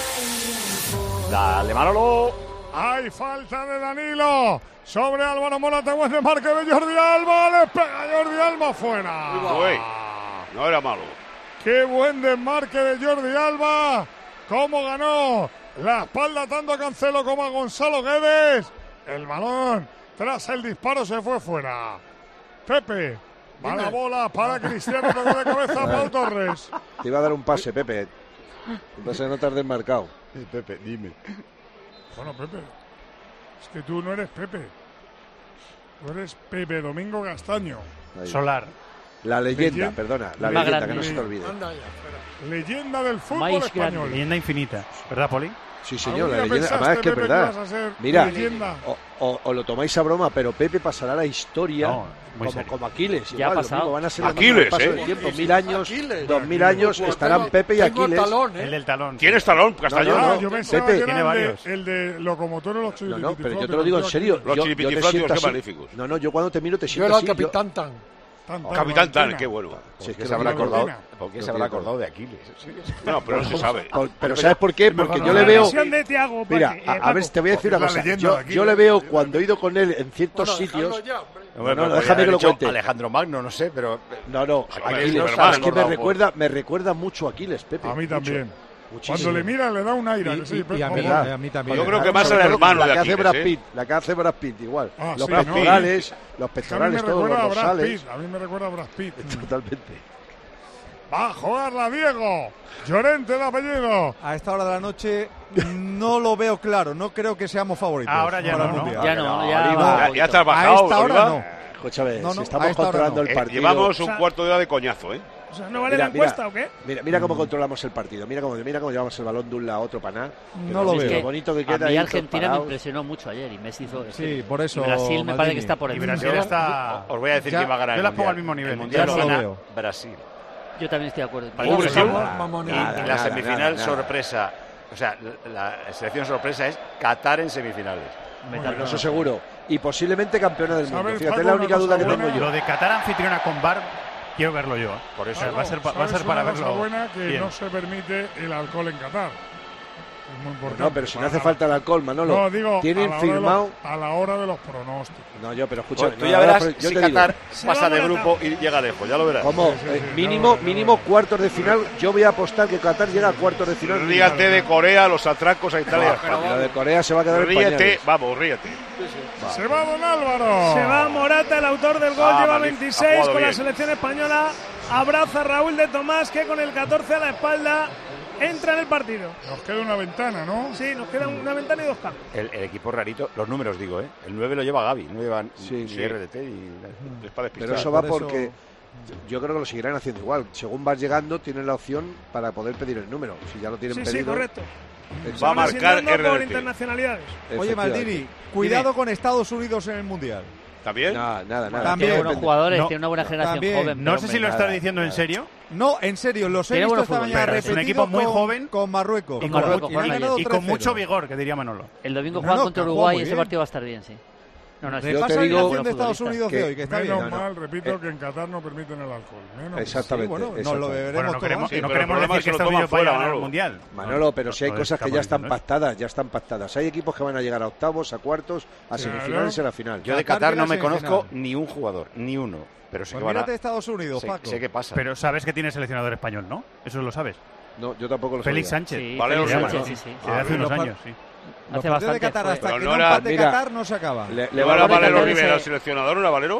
Dale, Manolo. Hay falta de Danilo sobre Álvaro Morata, buen desmarque de Jordi Alba, le pega Jordi Alba fuera. Uy, no era malo. Qué buen desmarque de Jordi Alba, cómo ganó la espalda tanto a Cancelo como a Gonzalo Guedes. El balón tras el disparo se fue fuera. Pepe, va la bola para Cristiano, tocó de cabeza a Pau Torres. Te iba a dar un pase, Pepe. Un pase de no te has desmarcado. Pepe, dime. Bueno, Pepe, es que tú no eres Pepe. Tú eres Pepe Domingo Castaño. Ahí. Solar. La leyenda, perdona. La leyenda, que no se te olvide. Leyenda del fútbol español. Leyenda infinita. ¿Verdad, Poli? Sí, señor, la leyenda. Además es que es verdad. Mira, o lo tomáis a broma, pero Pepe pasará a la historia como Aquiles. Ya ha pasado. Van a ser Aquiles, paso del tiempo. 1000 años, 2000 años estarán Pepe y Aquiles. El del talón. ¿Tienes talón, Castañón? No, yo pensaba Pepe que tiene era varios. el de locomotor o los chiripitiflautas. No, pero yo te lo digo en serio. Los chiripitiflautas, qué magníficos. No, yo cuando te miro te Yo siento era así. el Capitán Tan. Capitán Tan, qué bueno. Si es que se habrá acordado, ¿por qué se habrá acordado de Aquiles? No, pero no se sabe. Pero ¿sabes por qué? Porque yo le La veo... versión de Thiago, Mira, a ver, te voy a decir una cosa. Yo le veo cuando he ido con él en ciertos sitios... No, déjame que lo cuente. Alejandro Magno, no sé, pero... No, Aquiles, es que me recuerda mucho a Aquiles, Pepe. A mí también. Muchísimo. Cuando le mira le da un aire. Y a mí también. Yo creo que más el hermano de la que hace Aquiles, Brad Pitt, la que hace Brad Pitt, igual. sí, Los pectorales, todos los dorsales. A mí me recuerda a Brad Pitt. Totalmente. Va a jugarla Diego. Llorente de apellido. A esta hora de la noche no lo veo claro. No creo que seamos favoritos. Ahora ya para el no, Mundial. Ya has trabajado, A esta hora no. Escúchame, No, si a estamos esta hora controlando no. el partido... Llevamos un cuarto de hora de coñazo, ¿eh? O sea, ¿no vale la encuesta o qué? Mira cómo controlamos el partido. Mira cómo llevamos el balón de un lado a otro para nada. No lo veo. Lo bonito que queda a mí ahí Argentina me impresionó mucho ayer y Messi hizo... Sí, por eso... Y Brasil me parece que está por Y encima. Brasil está... Os voy a decir quién va a ganar Yo el las pongo Mundial. al mismo nivel. El Mundial Ya lo no lo gana veo. Brasil. Yo también estoy de acuerdo. Y la semifinal sorpresa, o sea, la selección sorpresa es Qatar en semifinales. Eso seguro. Y posiblemente campeona del mundo. ¿Sabes, Fíjate, Paco, la única una duda que cosa tengo yo. Lo de Qatar anfitriona con VAR, quiero verlo yo. Por eso. Va a ser ¿Sabes para una cosa verlo buena que bien. no se permite el alcohol en Qatar. Es muy importante. No, pero si no hace falta el alcohol, Manolo. No, digo, Tienen firmado... a la hora de los pronósticos. No, yo, pero escúchame. Tú ya verás yo si te digo, Qatar Se pasa va de Morata. grupo y llega lejos, ya lo verás. ¿Cómo? Mínimo cuartos de final. Yo voy a apostar que Qatar llega a cuartos de final. Ríate de Corea, los atracos a Italia. Lo de Corea se va a quedar en Ríete, pañales. vamos, ríete. Se va Don Álvaro. Se va Morata, el autor del gol, lleva magnífico. 26 Ha jugado con la bien. selección española. Abraza a Raúl de Tomás, que con el 14 a la espalda entra en el partido. Nos queda una ventana, ¿no? Sí, nos queda una ventana y 2 cambios. El equipo rarito, los números digo, ¿eh? El 9 lo lleva Gavi, no llevan Sí. RDT y... Pero eso va porque yo creo que lo seguirán haciendo igual. Según vas llegando, tienen la opción para poder pedir el número. Si ya lo tienen Sí, pedido. sí, correcto. Va a Van marcar asignando por RDT. internacionalidades. Oye, Maldini, cuidado con Estados Unidos en el Mundial. ¿También? Nada. También. Tiene buenos jugadores, No. tiene una buena generación También. joven. No pero sé si lo estás diciendo en serio. No, en serio, los he Tiene visto buenos esta mañana futbolistas. Es un repetido equipo muy joven. con Marruecos. Y Con Marruecos, con, juegan ayer. y con 3-0. mucho vigor, que diría Manolo. El domingo No, juegan no, contra que juega Uruguay muy y ese bien. partido va a estar bien, sí. No, Yo sí. te Repasa la digo alineación de Estados futbolista. Unidos de hoy, que está Menos bien. mal, repito, que en Qatar no permiten el alcohol. Menos Exactamente. Sí, bueno, nos lo exactamente. beberemos Bueno, no todo. queremos, Sí, no pero queremos el problema decir es que que lo Estados Unidos toman vaya a fuera, ganar el Manolo. Mundial. Manolo, pero si hay Lo cosas que estamos ya están diciendo, ¿eh? pactadas, ya están pactadas. Hay equipos que van a llegar a octavos, a cuartos, a semifinales y a la final. Yo de Qatar Qatar no llega me a semifinal. conozco ni un jugador, ni uno. Pero sé Pues que van a... mírate Estados Unidos, Paco. sé que pasa. Pero sabes que tiene seleccionador español, ¿no? Eso lo sabes. No, yo tampoco lo Félix sabía. Sánchez. Sí, Vale, Félix lo Sánchez, llama, sí, sí. Desde hace unos años, sí. Los Hace partidos de bastante Qatar fue- hasta Pero que no no era- empate mira, Qatar no se acaba. Le ¿No va a era dar- Valero Qatar Rivera ese- el seleccionador? ¿Era Valero?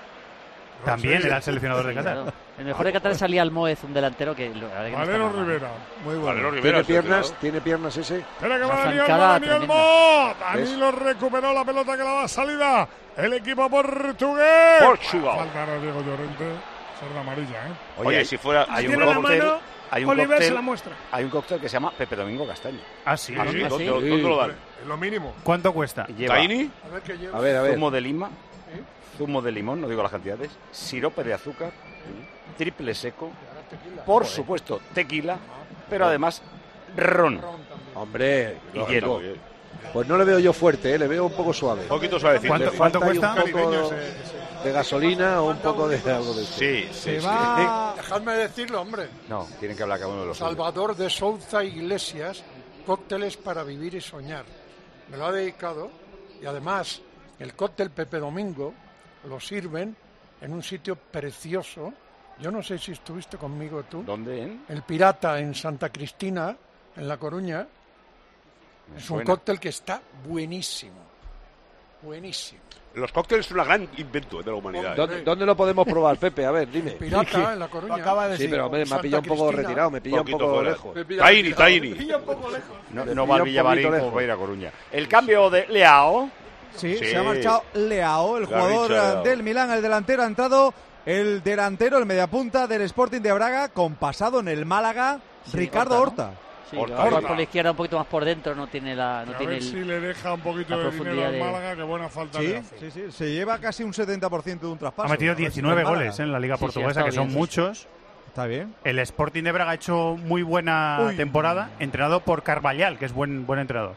También era el seleccionador de Qatar. Claro. El mejor de Qatar salía Almoez, un delantero que... la verdad que no está Valero nada mal. Rivera. Muy Valero bueno. Rivera. ¿Tiene piernas ese? Espera que va Una Daniel Mo, zancada Daniel tremenda. Mo. Danilo recuperó la pelota que la da salida. El equipo portugués. Portugal. Falta a Diego Llorente. Ser la amarilla, ¿eh? Oye, si fuera... hay un Tiene la cóctel, mano, hay un Oliver se cóctel, la muestra. hay un cóctel que se llama Pepe Domingo Castaño. Ah, sí. Ah, sí, ¿Ah, ¿dónde, sí? dónde lo dan? Es lo mínimo. ¿Cuánto cuesta? Lleva ¿Taini? A ver. zumo de lima, zumo de limón, no digo las cantidades, sirope de azúcar, triple seco, por supuesto tequila, pero además ron. Hombre, y hielo. Pues no le veo yo fuerte, le veo un poco suave. Un poquito suavecito. ¿Cuánto cuesta? Un poco de gasolina o un poco de algo de Sí. Dejadme decirlo, hombre. No, tienen que hablar cada uno de los Salvador de Souza Iglesias, cócteles para vivir y soñar. Me lo ha dedicado y además el cóctel Pepe Domingo lo sirven en un sitio precioso. Yo no sé si estuviste conmigo tú. ¿Dónde? El Pirata en Santa Cristina, en La Coruña. Es un cóctel que está buenísimo. Buenísimo. Los cócteles es un gran invento de la humanidad. ¿Dónde lo podemos probar, Pepe? A ver, dime. Pirata, en La Coruña. Sí, pero me ha pillado un poco retirado, me pilla un poco lejos. Tiny. No va al Villamarín como para ir a Coruña. El cambio de Leao. Sí, se ha marchado Leao, el jugador del Milán, el delantero. Ha entrado el delantero, el mediapunta del Sporting de Braga, con pasado en el Málaga, Ricardo Horta. Sí, por la izquierda un poquito más por dentro, no tiene la... No ver si le deja un poquito de dinero al Málaga, que buena falta le hace. Sí, se lleva casi un 70% de un traspaso. Ha metido 19 goles en la Liga Portuguesa, que son muchos. Está bien. El Sporting de Braga ha hecho muy buena temporada, entrenado por Carvallal, que es buen entrenador.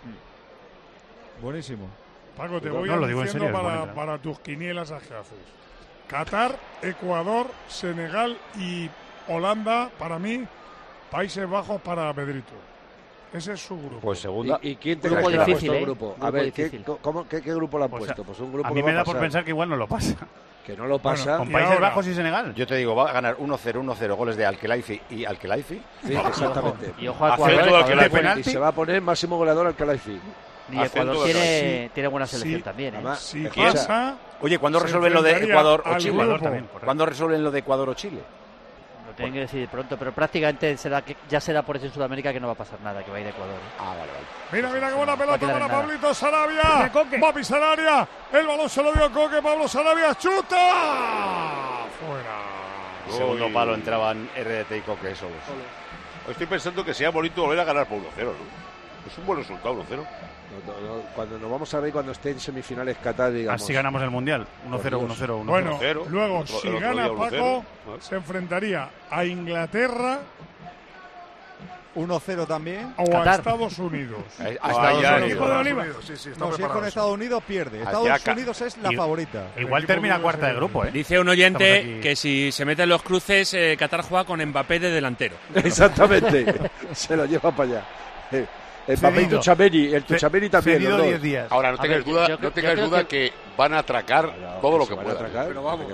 Buenísimo. Paco, te voy diciendo para tus quinielas a que haces. Qatar, Ecuador, Senegal y Holanda, para mí, Países Bajos para Pedrito. Ese es su grupo. Pues segunda. ¿Y quién te grupo difícil, el grupo? A ver, ¿qué grupo le han puesto? Pues un grupo a mí me da por pensar que igual no lo pasa. Que no lo pasa. Con Países Bajos y Senegal. Yo te digo, va a ganar 1-0 goles de Al-Khelaifi y Al-Khelaifi. Sí, exactamente. Y ojo a Ecuador. Y se va a poner máximo goleador Al-Khelaifi. Y Ecuador tiene buena selección también. Sí, pasa. Oye, ¿cuándo resuelven lo de Ecuador o Chile? ¿Cuándo resuelven lo de Ecuador o Chile? Lo tienen que decidir pronto, pero prácticamente ya será por eso en Sudamérica que no va a pasar nada, que va a ir de Ecuador. Vale. Mira qué buena pelota para Pablito Sarabia. Va a pisar área. El balón se lo dio Coque. Pablo Sarabia chuta. Fuera. Segundo palo entraban RDT y Coque solos. Estoy pensando que sea bonito volver a ganar por 1-0, ¿no? Es un buen resultado, 1-0. Cuando nos vamos a ver cuando esté en semifinales Qatar, digamos. Así ganamos el Mundial. 1-0, 1-0, 1-0. Bueno, luego, si gana Paco, se enfrentaría a Inglaterra. 1-0 también. O Qatar. A Estados Unidos. A Estados Unidos. Sí, si es con Estados Unidos, pierde. Estados Unidos es la favorita. Igual termina cuarta de grupo, ¿eh? Dice un oyente que si se meten los cruces, Qatar juega con Mbappé de delantero. Exactamente. Se lo lleva para allá. Mbappé y Tuchameni, el Tuchameni también. 10 días. Ahora, no tengáis duda que van a atracar todo lo que puedan. Pero vamos,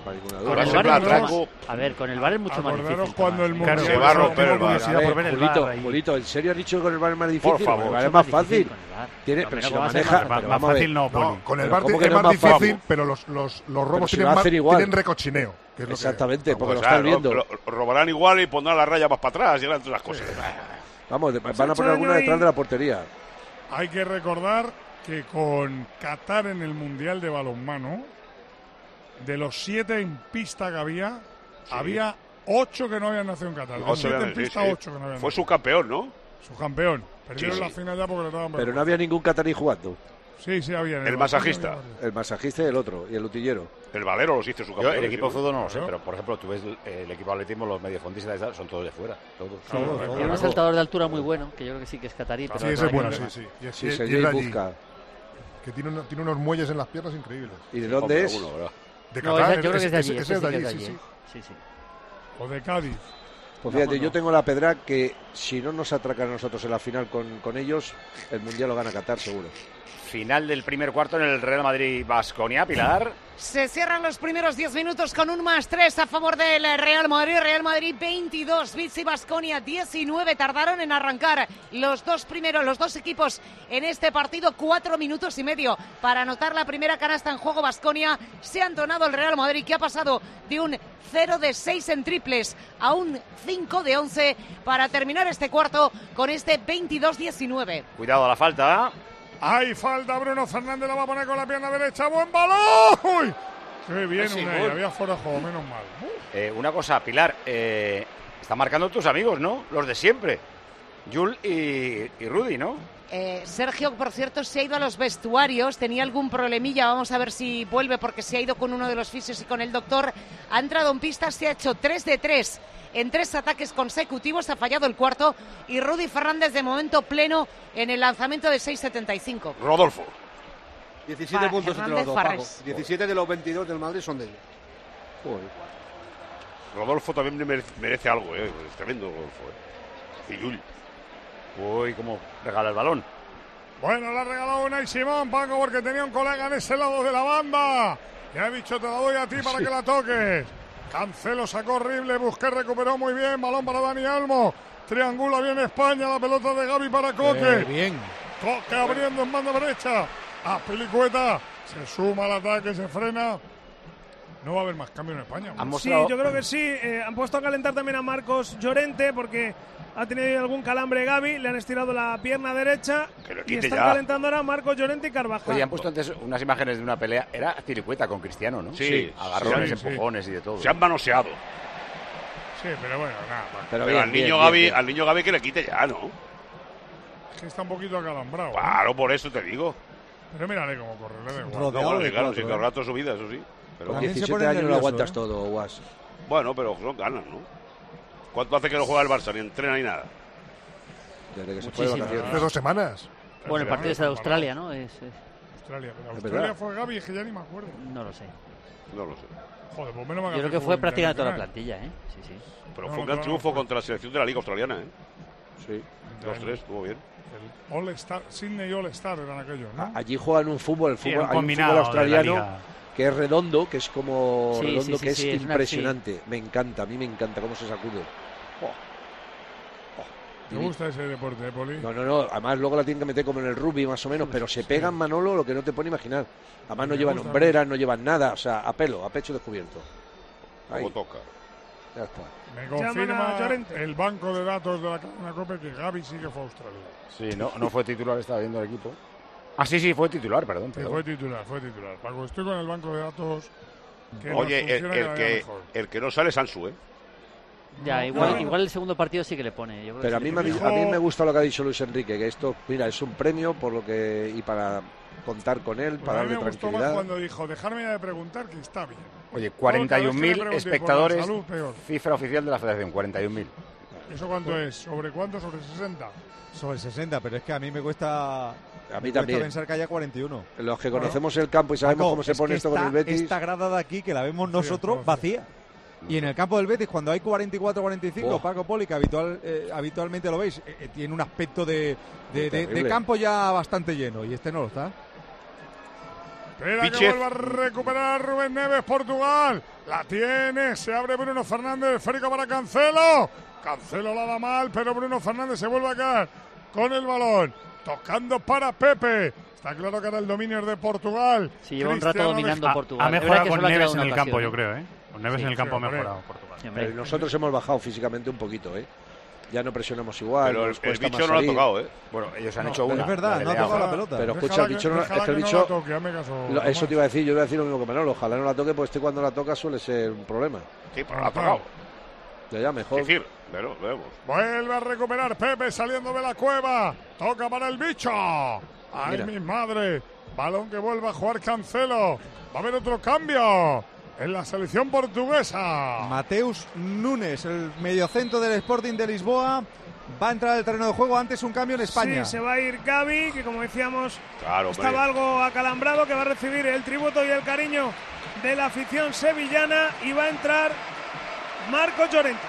a ver, con el VAR es mucho más difícil. Cuando el Mundial se va a romper el VAR. Julito, ¿en serio has dicho que con el VAR es más difícil? Por favor. El VAR es más fácil. Pero si lo maneja... Más fácil no, Poli. Con el VAR es más difícil, pero los robos tienen recochineo. Exactamente, porque lo están viendo. Robarán igual y pondrán la raya más para atrás y harán todas las cosas. Vamos, van a poner alguna detrás de la portería. Hay que recordar que con Qatar en el Mundial de Balonmano, de los 7 en pista que había 8 que no habían nacido en Qatar. De 7 en pista, 8 que no habían nacido. Fue subcampeón, ¿no? Subcampeón. Perdieron la final ya porque le daban Pero no había ningún catarí jugando. Sí, había. El masajista. El masajista y el otro, y el utillero. El Valero los hizo su campeón. El equipo de fútbol no lo sé, pero por ejemplo, tú ves el equipo de atletismo, los mediofondistas son todos de fuera. Todos. Y un saltador de altura muy bueno, que yo creo que sí que es catarí. Sí, ese es bueno, sí. Sí, se busca. Que tiene unos muelles en las piernas increíbles. ¿Y de dónde es? De Qatar. Yo creo que es de allí. Ese es de allí, sí. O de Cádiz. Pues fíjate, yo tengo la pedra que si no nos atracan a nosotros en la final con ellos, el Mundial lo gana Qatar seguro. Final del primer cuarto en el Real Madrid-Baskonia, Pilar. Se cierran los primeros 10 minutos con un +3 a favor del Real Madrid. Real Madrid 22, Vichy Baskonia 19. Tardaron en arrancar los dos equipos en este partido. 4 minutos y medio para anotar la primera canasta en juego. Baskonia se ha entonado el Real Madrid, que ha pasado de un 0 de 6 en triples a un 5 de 11 para terminar este cuarto con este 22-19. Cuidado a la falta. Hay falta, Bruno Fernández la va a poner con la pierna derecha, buen balón. ¡Uy! Qué bien, había fuera de juego, menos mal. Una cosa, Pilar, están marcando tus amigos, ¿no? Los de siempre. Jul y Rudy, ¿no? Sergio, por cierto, se ha ido a los vestuarios, tenía algún problemilla, vamos a ver si vuelve porque se ha ido con uno de los fisios y con el doctor. Ha entrado en pista, se ha hecho 3 de 3 en 3 ataques consecutivos, ha fallado el cuarto y Rudy Fernández de momento pleno en el lanzamiento de 6.75. Rodolfo. 17 puntos entre los dos, Paco. 17 de los 22 del Madrid son de ellos. Rodolfo también merece algo, es tremendo Rodolfo. Y Llull. Uy, cómo regala el balón. Bueno, la ha regalado Unai Simón, Paco, porque tenía un colega en ese lado de la banda. Y ha dicho, te la doy a ti para que la toques. Cancelo sacó horrible, Busqué recuperó muy bien, balón para Dani Olmo. Triangula bien España, la pelota de Gavi para Coque. Bien. Coque abriendo en banda derecha. A Pilicueta, se suma al ataque, se frena. No va a haber más cambio en España. Sí, yo creo que sí. Han puesto a calentar también a Marcos Llorente porque ha tenido algún calambre Gavi. Le han estirado la pierna derecha y están calentando ahora Marcos Llorente y Carvajal. Oye, han puesto antes unas imágenes de una pelea. Era Pilicueta con Cristiano, ¿no? Sí. Agarrones, empujones y de todo. Se han manoseado. Sí, pero bueno, nada. Pero bien, al niño Gavi que le quite ya, ¿no? Es que está un poquito acalambrado. Claro, por eso te digo. Pero mírale cómo corre, le da igual. Claro, si todo el rato su vida, eso sí. Pero con 17 años lo aguantas todo, Guas. Bueno, pero son ganas, ¿no? ¿Cuánto hace que no juega el Barça? Ni entrena ni nada. Desde que se fue de vacaciones. Hace 2 semanas. Bueno, el partido es de Australia, ¿no? Australia, pero Australia fue Gavi, es que ya ni me acuerdo. No lo sé. Joder, pues menos mal. Yo creo que fue prácticamente toda la plantilla, ¿eh? Sí. Pero fue un gran triunfo contra la selección de la Liga Australiana, ¿eh? Sí. 2-3, estuvo bien. El All-Star, Sydney All-Star eran aquellos, ¿no? Allí juegan un fútbol, hay un fútbol australiano que es redondo, que es como redondo, que es impresionante. Me encanta, a mí me encanta cómo se sacude. ¿Te gusta ese deporte, Poli? No, además luego la tienen que meter como en el rugby más o menos, pero se pegan, Manolo, lo que no te pone imaginar. Además no llevan hombreras, no llevan nada, o sea, a pelo, a pecho descubierto. Como toca. Ya está. Me confirma el banco de datos de la cadena COPE que Gavi sí que fue a Australia. Sí, no fue titular, estaba viendo el equipo. Ah, sí, fue titular, perdón. Sí, fue titular. Paco, estoy con el banco de datos. Oye, el que no sale es Ansu, ¿eh? Ya, igual el segundo partido sí que le pone. Yo creo pero a mí me gusta lo que ha dicho Luis Enrique, que esto, mira, es un premio por lo que y para contar con él, para darle tranquilidad. A mí me gustó más cuando dijo, dejarme ya de preguntar, que está bien. Oye, 41.000 espectadores, cifra oficial de la Federación, 41.000. ¿Eso cuánto es? ¿Sobre cuánto? ¿Sobre 60? Sobre 60, pero es que a mí me cuesta... A mí también. Pensar que haya 41. Los que conocemos el campo y sabemos cómo se pone esto con el Betis... Esta grada de aquí, que la vemos nosotros, vacía. Y en el campo del Betis, cuando hay 44-45, Paco Poli, que habitualmente lo veis, tiene un aspecto de campo ya bastante lleno, y este no lo está. Espera que vuelva a recuperar Rubén Neves, Portugal. La tiene, se abre Bruno Fernández, esférico para Cancelo. Cancelo la da mal, pero Bruno Fernández se vuelve a caer con el balón. Tocando para Pepe. Está claro que era el dominio de Portugal. Sí, lleva un rato dominando Portugal. Ha mejorado con Neves en el campo, yo creo, ¿eh? Con Neves en el campo ha mejorado Portugal. Pero nosotros hemos bajado físicamente un poquito, ¿eh? Ya no presionamos igual. Pero el bicho no lo ha tocado, ¿eh? Bueno, ellos han hecho una. Es verdad, no ha tocado la pelota. Pero escucha, el bicho eso te iba a decir, yo iba a decir lo mismo que Manolo. Ojalá no la toque, pues cuando la toca suele ser un problema. Sí, pero la ha tocado. Ya, mejor. Es decir, pero vemos. Vuelve a recuperar Pepe saliendo de la cueva. Toca para el bicho. ¡Ay, mi madre! Balón que vuelve a jugar Cancelo. Va a haber otro cambio en la selección portuguesa. Mateus Nunes, el mediocentro del Sporting de Lisboa, va a entrar al terreno de juego. Antes un cambio en España. Sí, se va a ir Gavi, que como decíamos, estaba algo acalambrado, que va a recibir el tributo y el cariño de la afición sevillana, y va a entrar Marcos Llorente.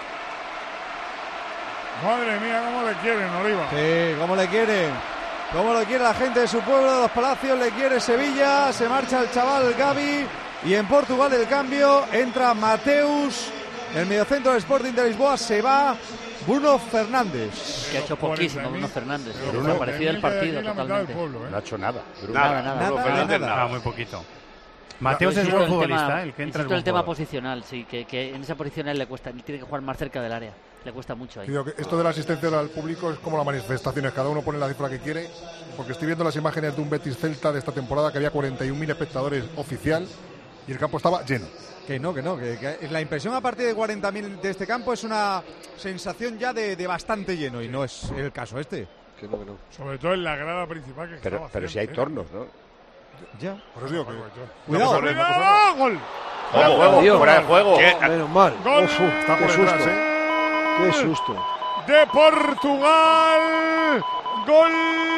Madre mía, cómo le quieren, Oliva. Sí, cómo le quieren. Cómo lo quiere la gente de su pueblo, de Los Palacios, le quiere Sevilla. Se marcha el chaval Gavi. Y en Portugal el cambio, entra Mateus, el mediocentro del Sporting de Lisboa, se va Bruno Fernández. Que ha hecho poquísimo Bruno Fernández. Bruno aparecido el partido totalmente. No ha hecho nada. Nada, muy poquito. Mateus es buen futbolista, el que entra. El tema posicional, sí, que en esa posición a él le cuesta, tiene que jugar más cerca del área. Le cuesta mucho ahí. Digo que esto de la asistencia al público es como las manifestaciones, cada uno pone la cifra que quiere, porque estoy viendo las imágenes de un Betis Celta de esta temporada que había 41.000 espectadores oficial y el campo estaba lleno. Que la impresión a partir de 40.000 de este campo es una sensación ya de bastante lleno, y no es el caso este. que no. Sobre todo en la grada principal que Pero si hay tornos, ¿no? Ya. Por eso digo que... Cuidado, gol. Fuera de juego. Menos mal. Gol. Está por Qué detrás, susto. Qué susto. De Portugal. Gol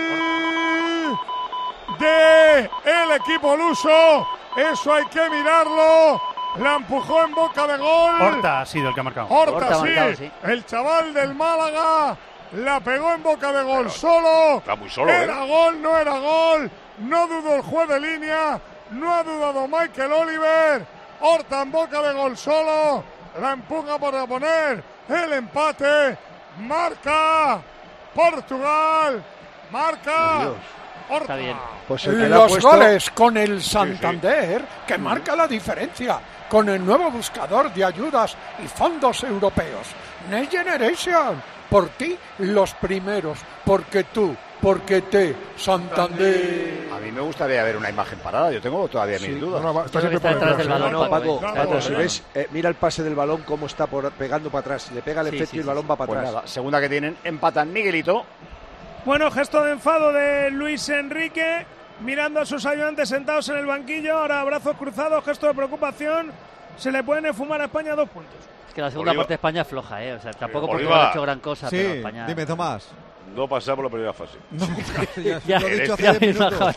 de el equipo luso. Eso hay que mirarlo. La empujó en boca de gol. Horta ha sido el que ha marcado. Horta sí. El chaval del Málaga la pegó en boca de gol solo. Está muy solo. Era gol, no era gol. No dudó el juez de línea. No ha dudado Michael Oliver. Horta en boca de gol solo. La empuja para poner el empate. Marca Portugal. Marca Horta. Está bien. Pues el que los goles con el Santander, que marca la diferencia, con el nuevo buscador de ayudas y fondos europeos. Next Generation, por ti los primeros, porque tú, porque te, Santander. A mí me gustaría ver una imagen parada, yo tengo todavía mis dudas. Está detrás del balón. No, Paco, si ves, mira el pase del balón cómo está pegando para atrás, le pega el efecto y el balón va para atrás. Nada, segunda que tienen, empatan Miguelito. Bueno, gesto de enfado de Luis Enrique, mirando a sus ayudantes sentados en el banquillo, ahora brazos cruzados, gesto de preocupación. Se le pueden esfumar a España 2 puntos. Es que la segunda parte de España es floja, O sea, tampoco porque no ha hecho gran cosa, pero España... Dime, Tomás. No pasamos la primera fase. No, ya lo he dicho hace 10 minutos.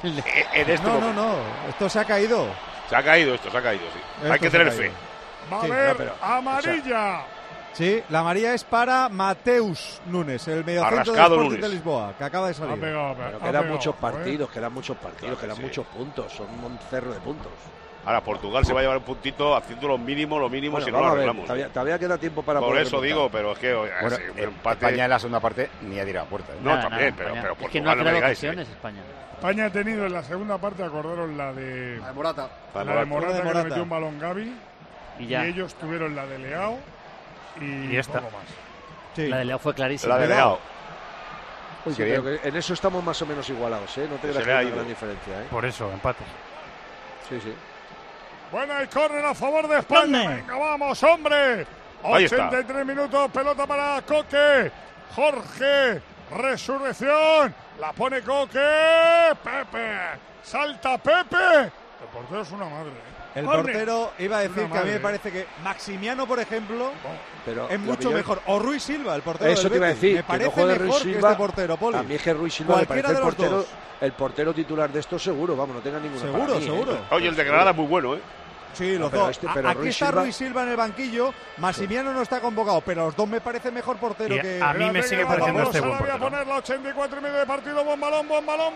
No, esto se ha caído. Se ha caído, sí. Hay que tener fe. Va a haber amarilla. Sí, la amarilla es para Mateus Nunes, el mediocentro del Sporting de Lisboa, que acaba de salir. Pero quedan muchos partidos, quedan muchos muchos puntos, son un cerro de puntos. Ahora Portugal se va a llevar un puntito haciendo lo mínimo bueno, si no lo arreglamos. Todavía queda tiempo para por poder eso remontar. digo, pero es que España en la segunda parte ni ha tirado a puerta. No, también, pero Portugal es que no ha creado ocasiones España. España ha tenido en la segunda parte, acordaron la de Morata. La de Morata que le metió un balón Gavi. Y ellos tuvieron la de Leao y esta. poco más. Sí. La de Leao fue clarísima. La de Leao. Sí, pero que en eso estamos más o menos igualados, No te creas que hay una gran diferencia, Por eso, empates. Sí. Bueno, y corren a favor de España. Venga, vamos, hombre. 83 minutos, pelota para Coque. Jorge, resurrección. La pone Coque. Pepe. Salta Pepe. El portero es una madre. El portero iba a decir que a mí me parece que Maximiano, por ejemplo, es mucho mejor. O Ruiz Silva, el portero. Eso del te iba a decir. Me parece que no mejor Ruiz Silva, que este portero, Poli. A mí es que Ruiz Silva me parece el portero titular de esto seguro. Vamos, no tenga ninguna Seguro. Oye, el de Granada es muy bueno, Sí, los dos. Aquí está Ruiz Silva en el banquillo. Maximiano no está convocado, pero los dos me parece mejor portero que... A mí me sigue pareciendo este buen portero. Voy a poner la 84 y medio de partido. Buen balón.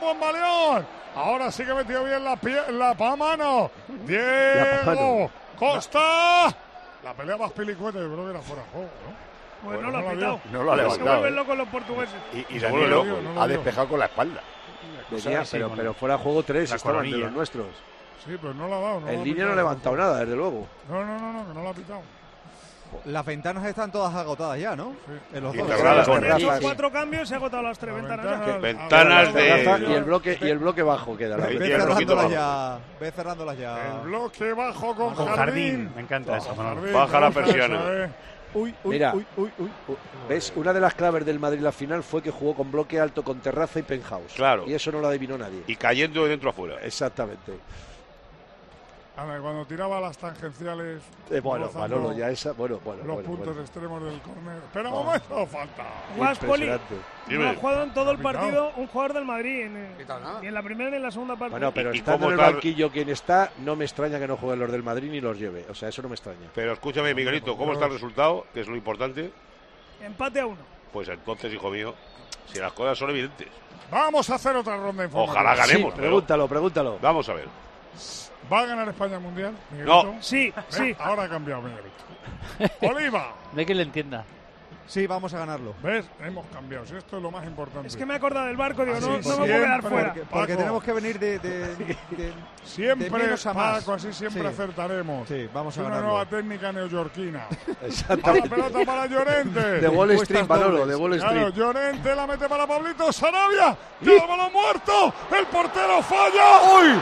Ahora sí que metió bien la mano. Diego Costa. La pelea más pelicueta, yo creo que era fuera de juego, ¿no? Pues no lo ha pitado. No lo ha levantado. Se vuelven locos los portugueses. Y Danilo ha despejado con la espalda. Venía, pero fuera de juego 3 estaban de los nuestros. Sí, pero no la ha dado. El línea no ha levantado nada, desde luego. No, que no la ha pitado. Las ventanas están todas agotadas ya, ¿no? Sí. En los dos. 4 cambios y se han agotado las 3 ventanas. Ventanas de... Y el bloque bajo queda. Ve cerrándolas ya. El bloque bajo con Jardín. Me encanta eso. Baja la persiana. Mira, ¿ves? Una de las claves del Madrid la final fue que jugó con bloque alto, con terraza y penthouse. Claro. Y eso no lo adivinó nadie. Y cayendo de dentro a fuera. Exactamente. Cuando tiraba las tangenciales. Manolo, ya esa. Los puntos extremos del córner. Espera un momento, falta. Guaspoli. No ha jugado en todo el partido un jugador del Madrid. Ni en la primera ni en la segunda parte. Bueno, pero estando en el banquillo quien está, no me extraña que no jueguen los del Madrid ni los lleve. O sea, eso no me extraña. Pero escúchame, Miguelito, ¿cómo está el resultado? Que es lo importante. Empate a 1. Pues entonces, hijo mío, si las cosas son evidentes. Vamos a hacer otra ronda de información. Ojalá ganemos. Sí, pregúntalo. Vamos a ver. ¿Va a ganar España el Mundial, Miguelito? No. Sí. Ahora ha cambiado, Miguelito. Oliva. Ve que le entienda. Sí, vamos a ganarlo. ¿Ves? Hemos cambiado. Si esto es lo más importante. Es que me he acordado del barco, digo, no me puedo quedar fuera. Porque tenemos que venir de siempre, de menos a más. Paco, así siempre acertaremos. Sí, vamos a ganarlo. Una nueva técnica neoyorquina. Exactamente. La pelota para Llorente. De Wall Street, Manolo, de Wall Street. Claro, Llorente la mete para Pablito Sarabia. ¡Queda el balón muerto! ¡El portero falla!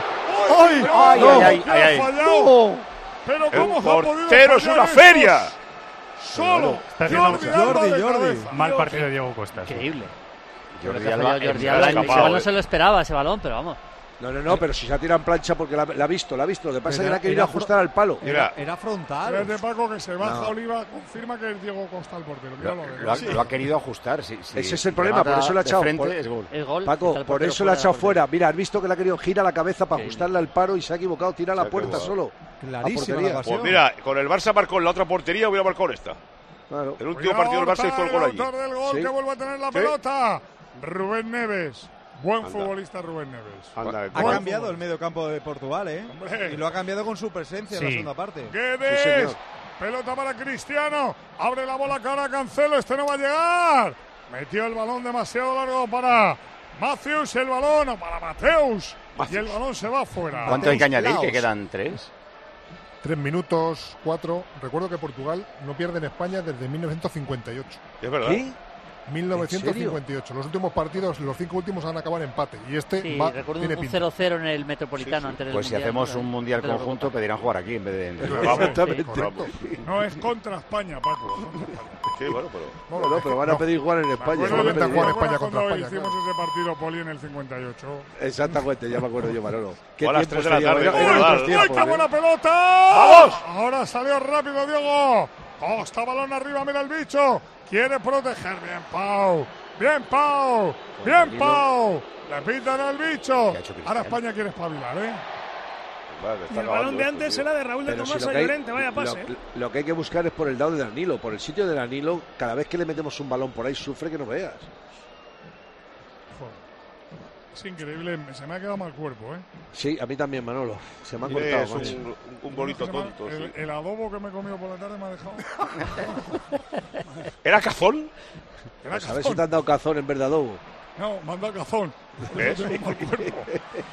¡Ay! ¡Ha fallado! Pero ¿cómo ha podido fallar? ¡El portero es una feria! Solo Jordi. Jordi. Mal partido de Diego Costa. Increíble. Jordi Alba igual no se lo esperaba ese balón, pero vamos. No, pero si se ha tirado en plancha porque la ha visto. Lo que pasa es que le ha querido ajustar al palo. Era frontal. Es de Paco que se baja Oliva, confirma que es Diego Costa el portero. Lo ha querido ajustar. Sí. Ese es el problema, por eso lo ha echado. Es gol. Paco, por eso lo ha echado fuera. Mira, has visto que le ha querido girar la cabeza para ajustarle al paro y se ha equivocado, tira la puerta solo. Clarísima la pues mira, con el Barça marcó en la otra portería, hubiera marcado en esta. Claro. El último partido del Barça hizo el gol allí. El autor del gol que vuelve a tener la pelota. Rubén Neves. Buen futbolista Rubén Neves. Ha cambiado el medio campo de Portugal, y lo ha cambiado con su presencia en la segunda parte. Guedes, pelota para Cristiano, abre la bola cara Cancelo, no va a llegar. Metió el balón demasiado largo para Matthews, el balón para Mateus. Y el balón se va afuera. ¿Cuánto hay que añadir? Que quedan 3. 3 minutos, 4. Recuerdo que Portugal no pierde en España desde 1958. Es verdad. ¿Qué? 1958. Los últimos partidos, los 5 últimos van a acabar en empate. Y recuerdo un 0-0 en el Metropolitano antes del Pues si hacemos un mundial conjunto, pedirán jugar aquí en vez de... Exactamente. No es contra España, Paco. Sí, bueno, pero van a pedir jugar en España. Cuando hicimos ese partido, Poli, en el 58. Exactamente, ya me acuerdo yo, Manolo. A las 3 de la tarde. ¡Uy, qué buena pelota! ¡Vamos! Ahora salió rápido Diego. Costa, balón arriba, mira el bicho. Quiere proteger. Bien, Pau. Bien, Pau. Le pitan al bicho. Ahora España quiere espabilar, Y el balón de antes era de Raúl de Tomás a Llorente, vaya pase. Lo que hay que buscar es por el lado de Danilo. Por el sitio de Danilo, cada vez que le metemos un balón por ahí, sufre que no veas. Es increíble, se me ha quedado mal cuerpo, Sí, a mí también, Manolo. Se me ha cortado, macho. Un bonito tonto. El adobo que me he comido por la tarde me ha dejado. ¿Era cazón? Pues a ver si te han dado cazón en vez de adobo. No, me han dado cazón. Tengo mal cuerpo.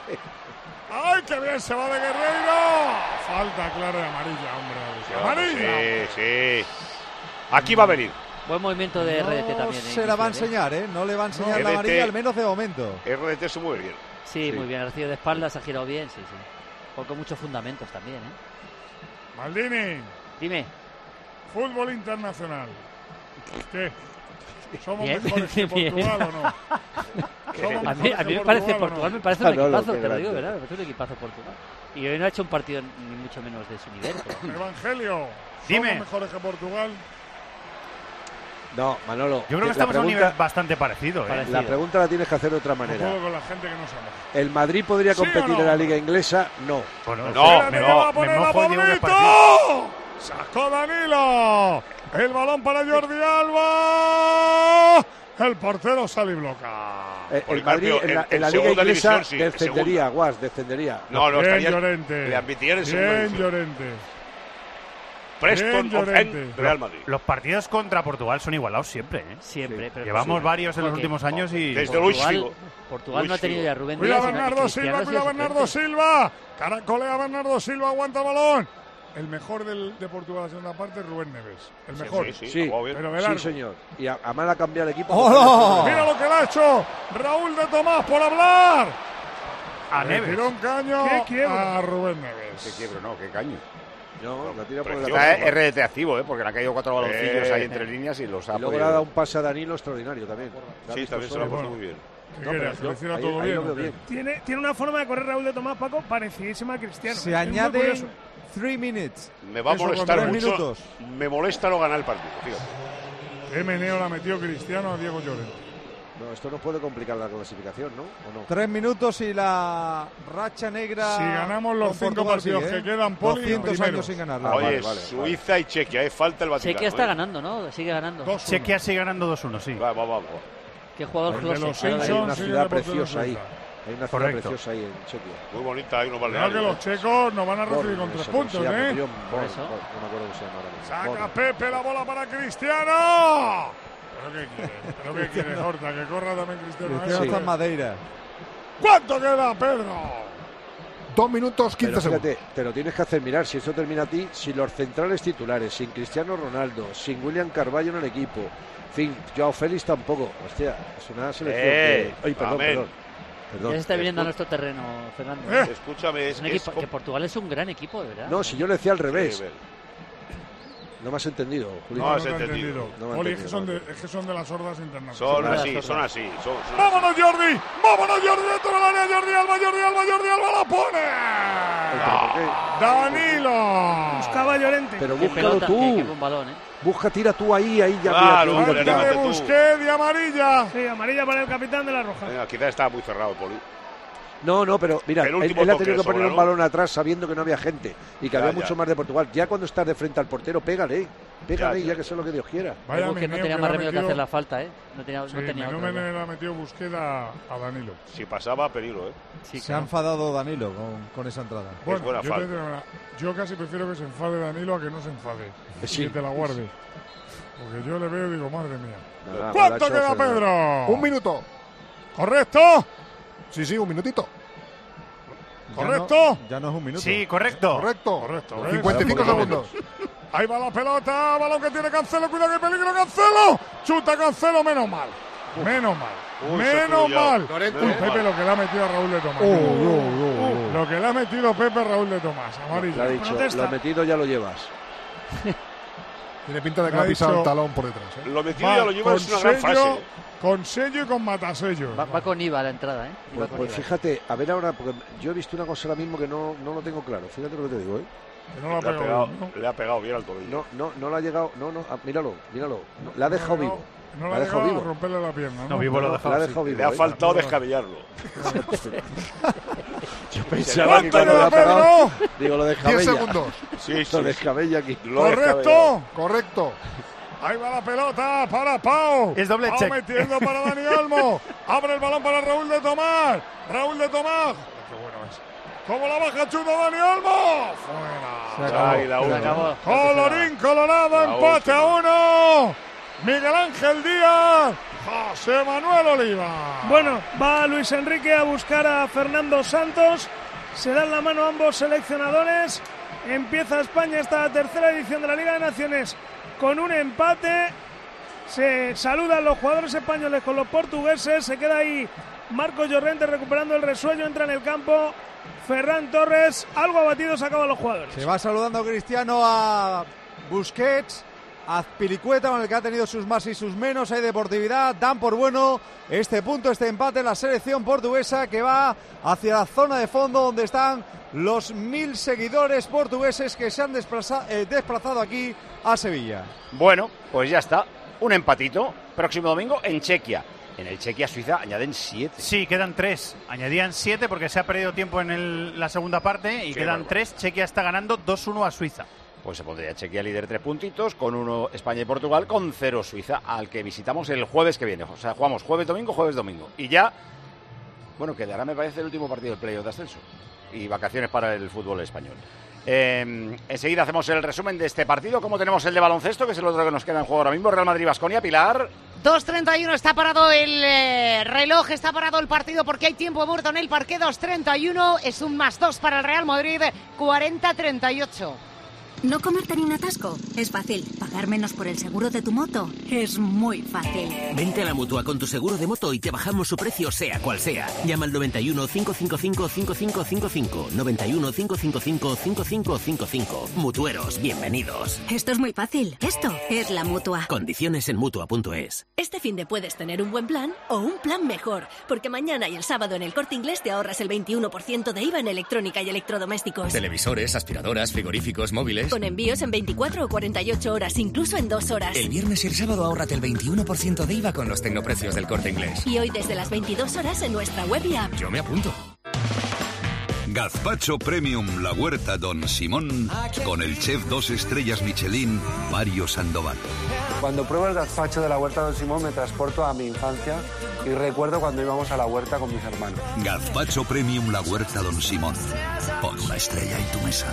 ¡Ay, qué bien se va de Guerreiro! Falta clara de amarilla, hombre. Sí. Aquí va a venir. Buen movimiento de RDT también. Se la va a enseñar, No le va a enseñar la amarilla, al menos de momento. RDT se mueve bien. Sí, muy bien. Ha recibido de espaldas, ha girado bien, sí. Con muchos fundamentos también, Maldini. Dime. Fútbol internacional. ¿Qué? ¿Somos mejores que Portugal o no? A mí me parece Portugal, me parece un equipazo, te lo digo, ¿verdad? Me parece un equipazo Portugal. Y hoy no ha hecho un partido ni mucho menos de su nivel. Evangelio. ¿Somos mejores que Portugal? No, Manolo. Yo creo que estamos a un nivel bastante parecido. La pregunta la tienes que hacer de otra manera. Con la gente que no somos. ¿El Madrid podría competir en la Liga Inglesa? No. Me mojo y digo que es parecido. ¡Sacó Danilo! El balón para Jordi Alba. El portero sale y bloca. El Madrid en la Liga Inglesa descendería, descendería. No, estaría Llorente. Le admitirían en Bien, Llorente. Preston of End, Real Madrid. Los partidos contra Portugal son igualados siempre, Siempre. Pero llevamos varios en los últimos años y... Desde Luis Figo. Portugal no ha tenido ya Rubén Díaz. Cuidado Bernardo Silva. Caracolea Bernardo Silva, aguanta el balón. El mejor de Portugal la segunda parte es Rubén Neves. El mejor. Sí, pero señor. Y además ha cambiado el equipo. ¡Oh! Mira lo que le ha hecho Raúl de Tomás por hablar. A Neves. Tiró un caño a Rubén Neves. Qué quiebro, qué caño. No, la tira por el Está RDT activo, porque le han caído 4 baloncillos ahí entre líneas y los ha luego le ha dado un pase a Danilo extraordinario también. También se lo ha puesto muy bien. Lo hiciera todo bien. Tiene una forma de correr Raúl de Tomás, Paco, parecidísima a Cristiano. Se añade 3 minutes. Me va a molestar mucho. Me molesta no ganar el partido, fíjate. Qué meneo la metió Cristiano a Diego Llorente. No, esto no puede complicar la clasificación, ¿no? ¿O no? 3 minutos y la racha negra. Si ganamos los 5 partidos que quedan, Poli, 200 años sin ganarla. Oye, Suiza y Chequia, falta el Vaticano. Chequia está ganando, ¿no? Sigue ganando. Chequia sigue ganando 2-1, sí. Vamos. Qué jugador clásico. Hay una ciudad preciosa ahí. Hay una ciudad preciosa ahí en Chequia. Muy bonita, hay unos Claro balnearios. que los checos nos van a recibir con 3 puntos, Por eso. No me acuerdo cómo se llama ahora mismo. Saca Pepe la bola para Cristiano. ¿Pero qué quiere, Horta? Que corra también Cristiano. Cristiano está en Madeira. ¿Cuánto queda, Pedro? 2 minutos 15 segundos. Fíjate, te lo tienes que hacer mirar. Si eso termina a ti, sin los centrales titulares, sin Cristiano Ronaldo, sin William Carvalho en el equipo, en fin, Joao Félix tampoco. Hostia, es una selección que... Ay, perdón. Ya se está viniendo a nuestro terreno, Fernando. Escúchame, que Portugal es un gran equipo, de verdad. No, si yo le decía al revés. No me has entendido, Julio. No has entendido. Oli, es que son de las hordas internacionales. Son así. ¡Vámonos, Jordi! ¡Vámonos, Jordi! ¡Dentro del área! ¡Jordi Alba! ¡La pone! ¡Danilo! Buscaba Llorente. Pero búscalo tú. Busca, tira tú ahí ya. Claro, de Busquets y amarilla. Sí, amarilla para el capitán de la Roja. Quizás estaba muy cerrado, Poli. No, pero mira, él ha tenido que poner un balón atrás sabiendo que no había gente y que había mucho más de Portugal. Ya cuando estás de frente al portero, pégale, ya que sea lo que Dios quiera. Vaya que no tenía más remedio que hacer la falta, ¿eh? No tenía me le ha metido Busquets a Danilo. Si pasaba, peligro, ¿eh? Sí, se ha enfadado Danilo con esa entrada. Bueno, yo casi prefiero que se enfade Danilo a que no se enfade. Sí. Que te la guarde. Porque yo le veo y digo, madre mía. ¿Cuánto queda, Pedro? 1 minuto. ¿Correcto? Sí, 1 minutito. ¿Correcto? Ya no es 1 minuto. Sí, correcto. 55 segundos. Ahí va la pelota, balón que tiene Cancelo, cuidado que peligro Cancelo. Chuta Cancelo, menos mal. Pepe, lo que le ha metido a Raúl de Tomás. Lo que le ha metido Pepe a Raúl de Tomás. Amarillo. Le ha dicho, lo ha metido, ya lo llevas. Tiene pinta de que le ha pisado el talón por detrás. Lo metido ya lo llevas, es una gran frase. Con sello y con matasello. Va con IVA la entrada, ¿eh? Pues fíjate, a ver ahora, porque yo he visto una cosa ahora mismo que no lo tengo claro. Fíjate lo que te digo, ¿eh? Que no lo ha pegado, le ha pegado bien al tobillo. No le ha llegado. Míralo. Le ha dejado vivo. No le ha dejado vivo. Romperle la pierna. No, vivo lo ha dejado vivo. Le ha faltado descabellarlo. Yo pensaba que cuando le ha pegado, digo, lo descabella. 10 segundos. Sí. Lo descabella aquí. Correcto. Ahí va la pelota para Pau. Es doble check. Metiendo para Dani Olmo. Abre el balón para Raúl de Tomás. Qué bueno es. ¿Cómo la baja chuta Dani Olmo? Fuera. Se acabó. Colorín colorado, empate a 1. Miguel Ángel Díaz. José Manuel Oliva. Bueno, va Luis Enrique a buscar a Fernando Santos. Se dan la mano ambos seleccionadores. Empieza España esta tercera edición de la Liga de Naciones con un empate. Se saludan los jugadores españoles con los portugueses. Se queda ahí Marcos Llorente recuperando el resuello. Entra en el campo Ferran Torres. Algo abatidos acaban los jugadores. Se va saludando Cristiano a Busquets, a Azpilicueta, con el que ha tenido sus más y sus menos. Hay deportividad. Dan por bueno este punto, este empate en la selección portuguesa, que va hacia la zona de fondo donde están los 1000 seguidores portugueses que se han desplazado aquí a Sevilla. Bueno, pues ya está. Un empatito. Próximo domingo en Chequia. En el Chequia-Suiza añaden 7. Sí, quedan 3. Añadían 7 porque se ha perdido tiempo en la segunda parte y quedan 3. Chequia está ganando 2-1 a Suiza. Pues se pondría Chequia líder 3 puntitos, con 1 España y Portugal, con 0 Suiza, al que visitamos el jueves que viene. O sea, jugamos jueves, domingo. Y ya, bueno, quedará, me parece, el último partido del playoff de ascenso. Y vacaciones para el fútbol español. Enseguida hacemos el resumen de este partido. ¿Cómo tenemos el de baloncesto, que es el otro que nos queda en juego ahora mismo? Real Madrid-Baskonia, Pilar. 2:31, está parado el reloj, está parado el partido porque hay tiempo muerto en el parque. 2:31, es un +2 para el Real Madrid, 40-38. ¿No comerte ni un atasco? Es fácil. ¿Pagar menos por el seguro de tu moto? Es muy fácil. Vente a la Mutua con tu seguro de moto y te bajamos su precio sea cual sea. Llama al 91 555 5555. 91 555 5555. Mutueros, bienvenidos. Esto es muy fácil. Esto es la Mutua. Condiciones en Mutua.es. Este finde puedes tener un buen plan o un plan mejor. Porque mañana y el sábado en el Corte Inglés te ahorras el 21% de IVA en electrónica y electrodomésticos. Televisores, aspiradoras, frigoríficos, móviles. Con envíos en 24 o 48 horas, incluso en 2 horas. El viernes y el sábado ahórrate el 21% de IVA con los tecnoprecios del Corte Inglés. Y hoy desde las 22 horas en nuestra web y app. Yo me apunto. Gazpacho Premium La Huerta Don Simón, con el chef 2 estrellas Michelin, Mario Sandoval. Cuando pruebo el gazpacho de la Huerta Don Simón me transporto a mi infancia y recuerdo cuando íbamos a la huerta con mis hermanos. Gazpacho Premium La Huerta Don Simón. Pon una estrella en tu mesa.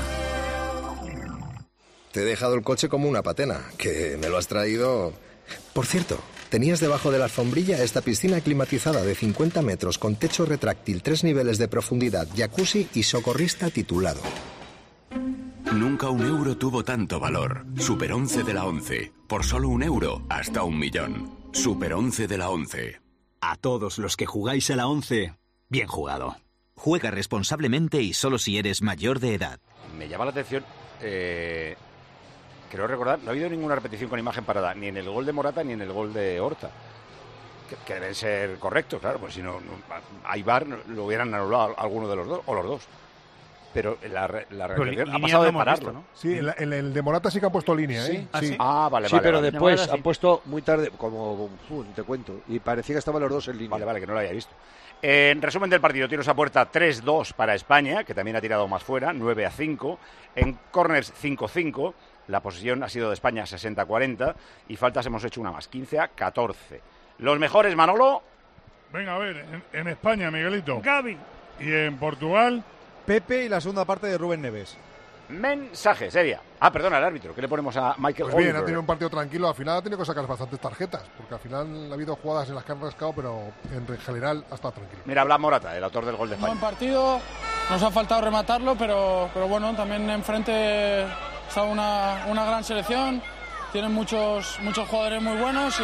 Te he dejado el coche como una patena, que me lo has traído... Por cierto, tenías debajo de la alfombrilla esta piscina climatizada de 50 metros con techo retráctil, 3 niveles de profundidad, jacuzzi y socorrista titulado. Nunca un euro tuvo tanto valor. Super 11 de la 11. Por solo €1, hasta 1.000.000. Super 11 de la 11. A todos los que jugáis a la 11, bien jugado. Juega responsablemente y solo si eres mayor de edad. Me llama la atención... que creo recordar, no ha habido ninguna repetición con imagen parada, ni en el gol de Morata ni en el gol de Horta. Que deben ser correctos, claro, pues si no hay VAR, lo hubieran anulado alguno de los dos, o los dos. Pero la repetición ha pasado de pararlo, ¿no? Sí, en el de Morata sí que han puesto línea, ¿eh? Sí. Vale. Sí, pero después han puesto muy tarde, como te cuento, y parecía que estaban los dos en línea. Vale, que no lo haya visto. En resumen del partido, tiros a puerta 3-2 para España, que también ha tirado más fuera, 9-5. En corners 5-5. La posesión ha sido de España 60-40 y faltas hemos hecho una más, 15-14. Los mejores, Manolo. Venga, a ver, en España, Miguelito. Gavi. Y en Portugal, Pepe y la segunda parte de Rubén Neves. Mensaje, seria. Perdona, el árbitro. ¿Qué le ponemos a Michael Pues bien, Oliver? ha tenido un partido tranquilo. Al final ha tenido que sacar bastantes tarjetas, porque al final ha habido jugadas en las que han rascado, pero en general ha estado tranquilo. Mira, habla Morata, el autor del gol de España. Buen partido, nos ha faltado rematarlo, pero bueno, también enfrente está una gran selección. Tienen muchos jugadores muy buenos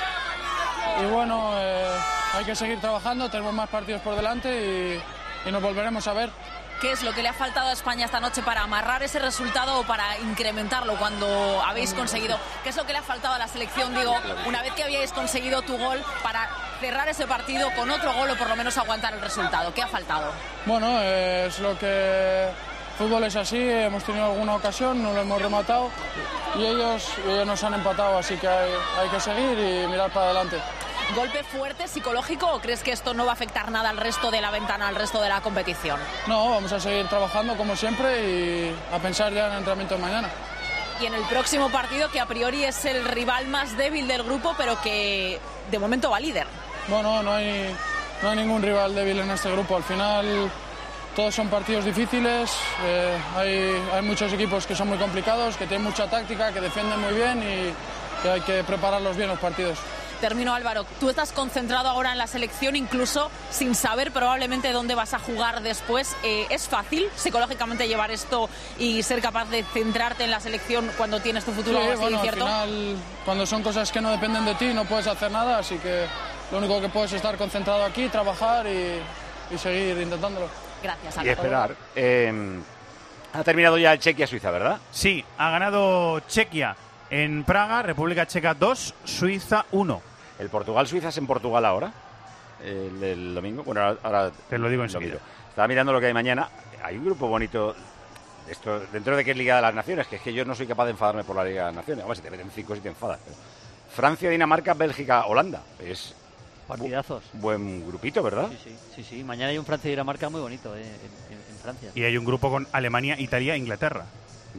y bueno, hay que seguir trabajando. Tenemos más partidos por delante y nos volveremos a ver. ¿Qué es lo que le ha faltado a España esta noche para amarrar ese resultado o para incrementarlo cuando habéis conseguido? ¿Qué es lo que le ha faltado a la selección, digo, una vez que habíais conseguido tu gol, para cerrar ese partido con otro gol o por lo menos aguantar el resultado? ¿Qué ha faltado? Bueno, es lo que... El fútbol es así, hemos tenido alguna ocasión, no lo hemos rematado y ellos nos han empatado, así que hay que seguir y mirar para adelante. ¿Golpe fuerte, psicológico, o crees que esto no va a afectar nada al resto de la ventana, al resto de la competición? No, vamos a seguir trabajando como siempre y a pensar ya en el entrenamiento de mañana. Y en el próximo partido, que a priori es el rival más débil del grupo, pero que de momento va líder. Bueno, no hay ningún rival débil en este grupo. Al final todos son partidos difíciles, hay muchos equipos que son muy complicados, que tienen mucha táctica, que defienden muy bien y que hay que prepararlos bien los partidos. Termino, Álvaro, tú estás concentrado ahora en la selección, incluso sin saber probablemente dónde vas a jugar después. ¿Es fácil psicológicamente llevar esto y ser capaz de centrarte en la selección cuando tienes tu futuro así incierto? Al final, cuando son cosas que no dependen de ti, no puedes hacer nada, así que lo único que puedes es estar concentrado aquí, trabajar y seguir intentándolo. Gracias, Álvaro. Y esperar. Ha terminado ya el Chequia-Suiza, ¿verdad? Sí, ha ganado Chequia en Praga, República Checa 2, Suiza 1. ¿El Portugal-Suiza es en Portugal ahora? El domingo. Bueno, ahora te lo digo enseguida. Estaba mirando lo que hay mañana. Hay un grupo bonito. Esto, dentro de que es Liga de las Naciones, que es que yo no soy capaz de enfadarme por la Liga de las Naciones. Hombre, si te meten 5 si te enfadas. Pero Francia, Dinamarca, Bélgica, Holanda. Es partidazos. Buen grupito, ¿verdad? Sí. Mañana hay un Francia y Dinamarca muy bonito en Francia. Y hay un grupo con Alemania, Italia e Inglaterra.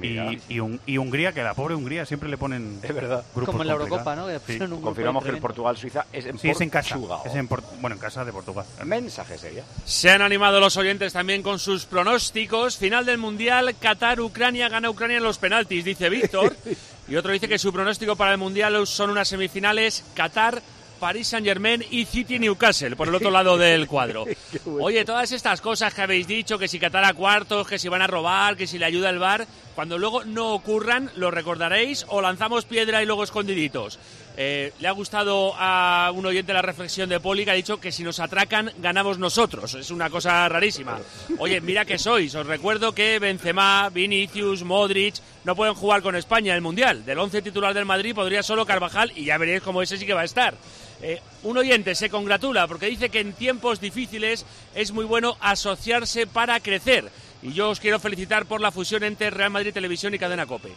Y Hungría, que a la pobre Hungría siempre le ponen... Es verdad. Como en la Eurocopa, ¿no? Sí. Confirmamos que el Portugal-Suiza es en casa. En casa de Portugal. Mensaje sería. Se han animado los oyentes también con sus pronósticos. Final del Mundial, Qatar-Ucrania, gana Ucrania en los penaltis, dice Víctor. Y otro dice que su pronóstico para el Mundial son unas semifinales, Qatar, Paris Saint-Germain y City Newcastle, por el otro lado del cuadro. Oye, todas estas cosas que habéis dicho, que si Qatar a cuartos, que si van a robar, que si le ayuda el VAR, cuando luego no ocurran, ¿lo recordaréis o lanzamos piedra y luego escondiditos? Le ha gustado a un oyente la reflexión de Poli, que ha dicho que si nos atracan, ganamos nosotros. Es una cosa rarísima. Oye, mira que sois. Os recuerdo que Benzema, Vinicius, Modric no pueden jugar con España en el Mundial. Del 11 titular del Madrid podría solo Carvajal y ya veréis cómo ese sí que va a estar. Un oyente se congratula porque dice que en tiempos difíciles es muy bueno asociarse para crecer. Y yo os quiero felicitar por la fusión entre Real Madrid Televisión y Cadena COPE.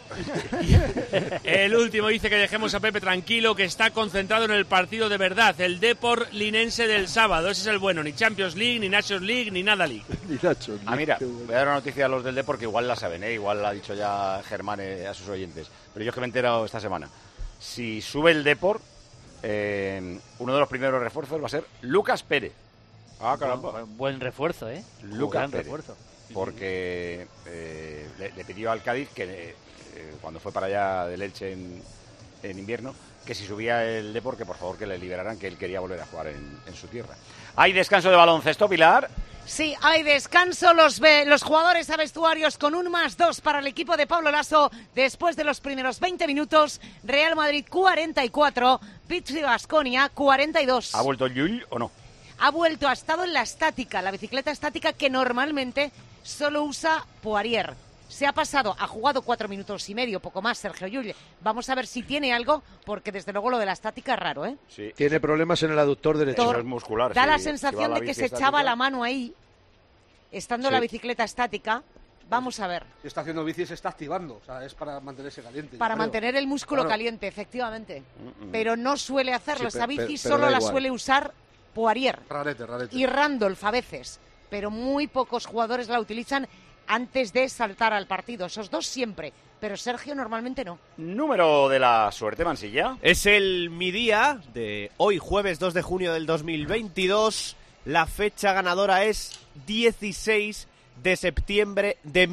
El último dice que dejemos a Pepe tranquilo, que está concentrado en el partido de verdad, el Depor Linense del sábado. Ese es el bueno, ni Champions League, ni Nations League, ni nada League. Mira, voy a dar una noticia a los del Depor que igual la saben, igual la ha dicho ya Germán a sus oyentes. Pero yo es que me he enterado esta semana. Si sube el Depor, uno de los primeros refuerzos va a ser Lucas Pérez. Caramba. Buen refuerzo, Lucas Pérez. Refuerzo. Porque le pidió al Cádiz que cuando fue para allá del Elche en invierno, que si subía el Depor, que por favor que le liberaran, que él quería volver a jugar en su tierra. ¿Hay descanso de baloncesto, Pilar? Sí, hay descanso. Los jugadores a vestuarios con un +2 para el equipo de Pablo Lasso después de los primeros 20 minutos. Real Madrid 44, Victory Baskonia 42. ¿Ha vuelto Llull o no? Ha vuelto, ha estado en la estática, la bicicleta estática que normalmente solo usa Poirier. Se ha pasado, ha jugado 4 minutos y medio, poco más, Sergio Llull. Vamos a ver si tiene algo, porque desde luego lo de la estática es raro, ¿eh? Sí. Tiene problemas en el aductor derecho. Eso es muscular. Da la sensación de que se echaba la mano ahí, estando la bicicleta estática. Vamos a ver. Si está haciendo bici se está activando, o sea, es para mantenerse caliente. Para mantener el músculo caliente, efectivamente. Pero no suele hacerlo. Esa bici solo la suele usar Poirier. Rarete. Y Randolph a veces. Pero muy pocos jugadores la utilizan antes de saltar al partido. Esos dos siempre. Pero Sergio normalmente no. Número de la suerte, Mansilla. Es el mi día de hoy, jueves 2 de junio del 2022. La fecha ganadora es 16 de septiembre de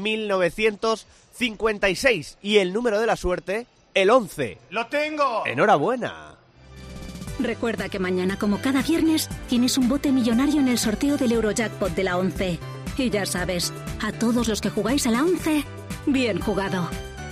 1956. Y el número de la suerte, el 11. ¡Lo tengo! ¡Enhorabuena! Recuerda que mañana, como cada viernes, tienes un bote millonario en el sorteo del Eurojackpot de la 11. Y ya sabes, a todos los que jugáis a la 11, bien jugado.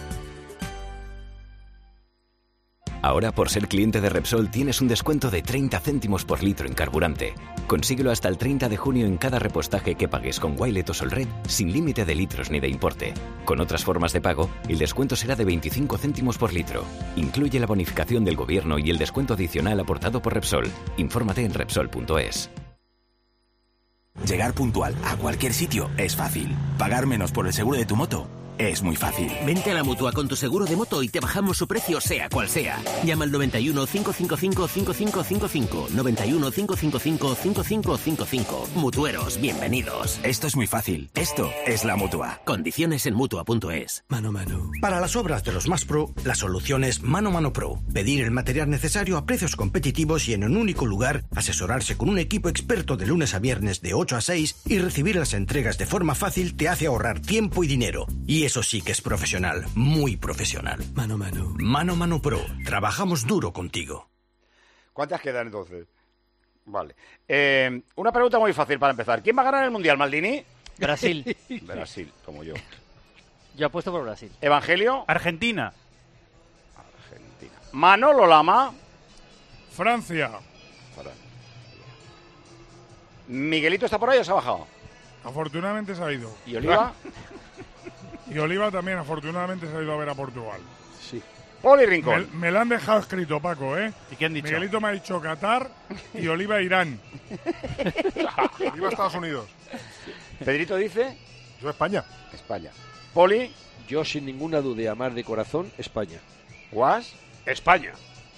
Ahora, por ser cliente de Repsol, tienes un descuento de 30 céntimos por litro en carburante. Consíguelo hasta el 30 de junio en cada repostaje que pagues con Wilet o Solred, sin límite de litros ni de importe. Con otras formas de pago, el descuento será de 25 céntimos por litro. Incluye la bonificación del gobierno y el descuento adicional aportado por Repsol. Infórmate en Repsol.es. Llegar puntual a cualquier sitio es fácil. Pagar menos por el seguro de tu moto es muy fácil. Vente a la Mutua con tu seguro de moto y te bajamos su precio sea cual sea. Llama al 91 555 5555. 91 555 5555. Mutueros, bienvenidos. Esto es muy fácil. Esto es la Mutua. Condiciones en Mutua.es. Mano Mano. Para las obras de los más pro, la solución es Mano Mano Pro. Pedir el material necesario a precios competitivos y en un único lugar, asesorarse con un equipo experto de lunes a viernes de 8 a 6 y recibir las entregas de forma fácil te hace ahorrar tiempo y dinero. Y eso sí que es profesional, muy profesional. Mano Mano. Mano Mano Pro. Trabajamos duro contigo. ¿Cuántas quedan entonces? Vale. Una pregunta muy fácil para empezar. ¿Quién va a ganar el Mundial, Maldini? Brasil. Brasil, como yo. Yo apuesto por Brasil. ¿Evangelio? Argentina. Manolo Lama. Francia. ¿Miguelito está por ahí o se ha bajado? Afortunadamente se ha ido. ¿Y Oliva? Y Oliva también, afortunadamente, se ha ido a ver a Portugal. Sí. Poli Rincón. Me la han dejado escrito, Paco, ¿eh? ¿Y qué han dicho? Miguelito me ha dicho Qatar y Oliva Irán. Oliva Estados Unidos. Pedrito dice... Yo España. España. Poli. Yo sin ninguna duda y amar de corazón, España. ¿Guas? España.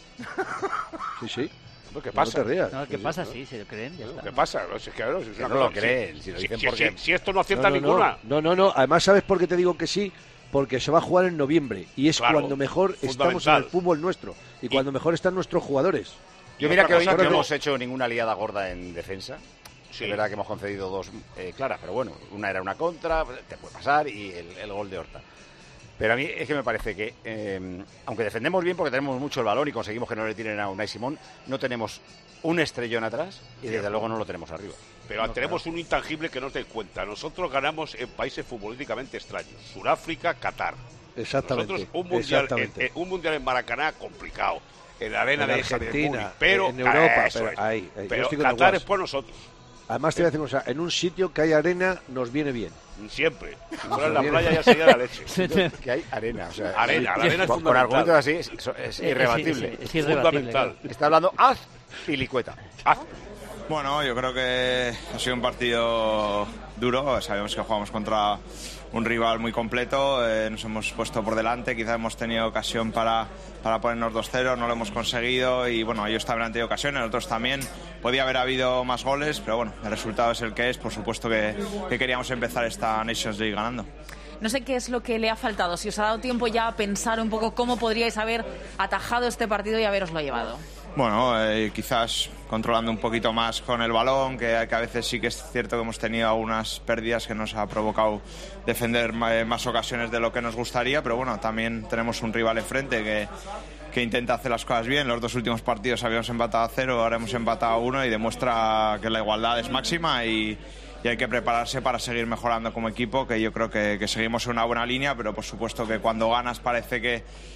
Sí. ¿Qué pasa? No te rías. No, ¿qué pasa? Sí, se lo creen. Ya está. ¿Qué pasa? No, si es que, no lo creen. Si lo dicen porque... si esto no acierta ninguna. No. Además, ¿sabes por qué te digo que sí? Porque se va a jugar en noviembre. Y es cuando mejor estamos en el fútbol nuestro. Y cuando mejor están nuestros jugadores. Yo mira que hoy no hemos hecho ninguna liada gorda en defensa. Sí. Es verdad que hemos concedido dos claras, pero bueno, una era una contra, te puede pasar, y el gol de Horta. Pero a mí es que me parece que, aunque defendemos bien porque tenemos mucho el balón y conseguimos que no le tiren a Unai Simón, no tenemos un estrellón atrás y desde luego no lo tenemos arriba. Pero tenemos un intangible que no te cuenta. Nosotros ganamos en países futbolísticamente extraños. Sudáfrica, Qatar. Exactamente. Nosotros un mundial en Maracaná complicado. En la arena en de Argentina, pero en Europa, pero Qatar es por nosotros. Además te voy a decir una cosa, en un sitio que hay arena nos viene bien. Siempre. Si fuera en la playa ya sería la leche. Que hay arena. O sea, la arena es fundamental. Con argumentos así es irrebatible. Es fundamental. Está hablando Azpilicueta. Bueno, yo creo que ha sido un partido duro. Sabemos que jugamos contra un rival muy completo. Nos hemos puesto por delante. Quizá hemos tenido ocasión para ponernos 2-0. No lo hemos conseguido. Y bueno, ellos también han tenido ocasiones, nosotros también. Podía haber habido más goles, pero bueno, el resultado es el que es. Por supuesto que queríamos empezar esta Nations League ganando. No sé qué es lo que le ha faltado. Si os ha dado tiempo ya a pensar un poco cómo podríais haber atajado este partido y haberoslo llevado. Bueno, quizás controlando un poquito más con el balón, que a veces sí que es cierto que hemos tenido algunas pérdidas que nos ha provocado defender más ocasiones de lo que nos gustaría, pero bueno, también tenemos un rival enfrente que intenta hacer las cosas bien. Los dos últimos partidos habíamos empatado a 0, ahora hemos empatado a 1 y demuestra que la igualdad es máxima y hay que prepararse para seguir mejorando como equipo, que yo creo que seguimos en una buena línea, pero por supuesto que cuando ganas parece que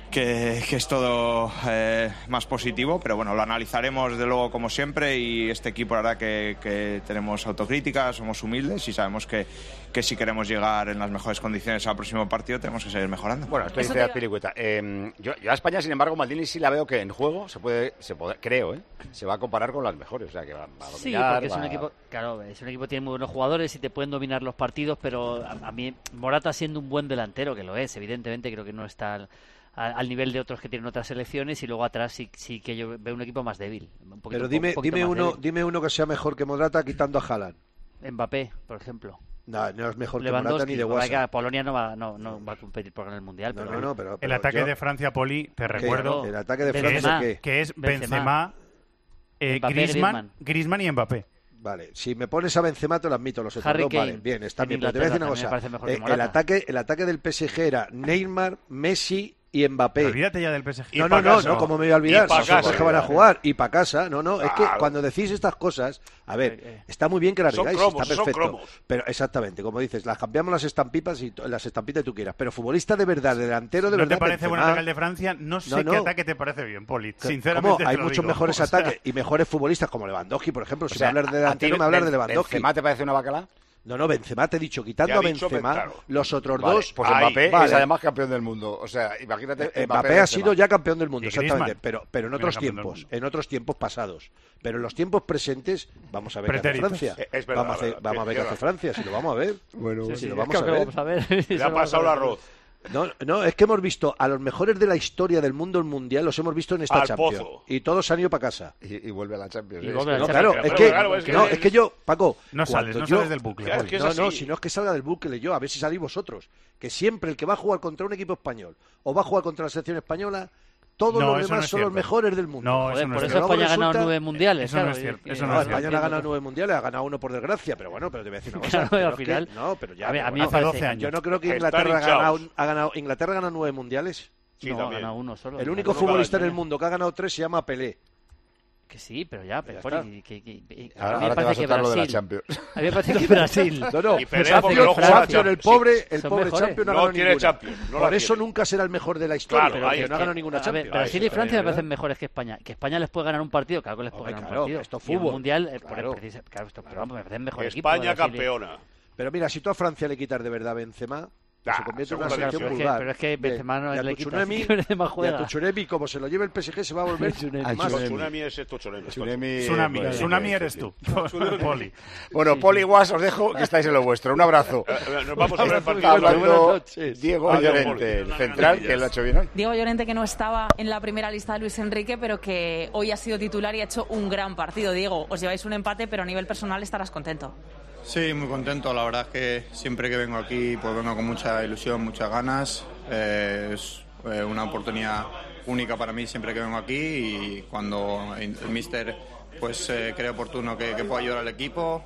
es todo más positivo, pero bueno, lo analizaremos de luego como siempre, y este equipo hará que tenemos autocrítica, somos humildes y sabemos que si queremos llegar en las mejores condiciones al próximo partido tenemos que seguir mejorando. Bueno, esto dice Pilicueta. Yo a España, sin embargo, Maldini sí la veo que en juego se puede creo, se va a comparar con las mejores, o sea que va a dominar. Sí, porque es un equipo, claro, es un equipo que tiene muy buenos jugadores y te pueden dominar los partidos, pero a mí Morata, siendo un buen delantero, que lo es, evidentemente creo que no está al nivel de otros que tienen otras selecciones, y luego atrás sí que yo veo un equipo más débil. Pero dime uno que sea mejor que Morata quitando a Haaland. Mbappé, por ejemplo. No es mejor que Morata ni de WhatsApp. Polonia no va a competir por ganar el Mundial. Pero el ataque de Francia, Poli, te recuerdo, el ataque de Francia que es Benzema, Griezmann y Mbappé. Vale, si me pones a Benzema te lo admito, los otros dos, vale, bien, está bien, pero te voy a decir una cosa, el ataque del PSG era Neymar, Messi y Mbappé. Olvídate ya del PSG. No, ¿cómo me voy a olvidar? Son que van a jugar y para casa. Es que cuando decís estas cosas, a ver, está muy bien que las digáis, está perfecto. Pero exactamente, como dices, las cambiamos las estampitas y que tú quieras, pero futbolista de verdad, delantero de verdad. ¿No te parece buen ataque el de Francia? No sé qué ataque te parece bien, Poli. Sinceramente. Hay muchos mejores ataques y mejores futbolistas como Lewandowski, por ejemplo. Si me hablas de delantero, me hablas de Lewandowski. ¿Benzema te parece una bacala? No, Benzema te he dicho, quitando a Benzema, los otros dos... Pues Mbappé es además campeón del mundo, o sea, imagínate... Mbappé ha sido ya campeón del mundo, exactamente, pero en otros tiempos pasados. Pero en los tiempos presentes, vamos a ver qué hace Francia. Vamos a ver qué hace Francia, si lo vamos a ver. Bueno, si lo vamos a ver. Le ha pasado el arroz. No, es que hemos visto a los mejores de la historia del mundo mundial, los hemos visto en esta Champions. Y todos han ido para casa. Y vuelve a la Champions. Es que yo, Paco... No sales del bucle. Sino es que salga del bucle yo, a ver si salís vosotros. Que siempre el que va a jugar contra un equipo español o va a jugar contra la selección española, todos los demás son los mejores del mundo. Por eso España ha ganado 9 mundiales. Eso no es cierto. España no ha ganado 9 mundiales, ha ganado uno por desgracia, pero bueno, pero te voy a decir una cosa. Al final, pero ya. A mí hace 12 años. Yo no creo que Inglaterra ha ganado. ¿Inglaterra ha ganado 9 mundiales? Sí, no, ha ganado uno solo. El único futbolista en el mundo que ha ganado 3 se llama Pelé. Que sí, pero ya, ahora te vas a soltar lo de la Champions. A mí me parece que Brasil. Y Pelé porque no juega Champions, el pobre Champions no ha ganado ninguna. Por eso nunca será el mejor de la historia, porque no ha ganado ninguna Champions. Brasil y Francia me parecen mejores que España. Que España les puede ganar un partido, claro que les puede ganar un partido. Esto es fútbol. Mundial, pero me parecen mejor equipo. España campeona. Pero mira, si tú a Francia le quitas de verdad Benzema, se convierte en una selección vulgar. Pero es que Benzema no le quita. Y a Tchouaméni, como se lo lleve el PSG, se va a volver más. Tsunami es esto, Tsunami eres tú. Poli. Bueno, Poli, Guas, os dejo que estáis en lo vuestro. Un abrazo. Nos vamos a ver el partido. Hablando Diego Llorente, el central, que lo ha hecho bien hoy. Diego Llorente, que no estaba en la primera lista de Luis Enrique, pero que hoy ha sido titular y ha hecho un gran partido. Diego, os lleváis un empate, pero a nivel personal estarás contento. Sí, muy contento. La verdad es que siempre que vengo aquí pues vengo con mucha ilusión, muchas ganas. Es una oportunidad única para mí siempre que vengo aquí, y cuando el míster pues cree oportuno que pueda ayudar al equipo,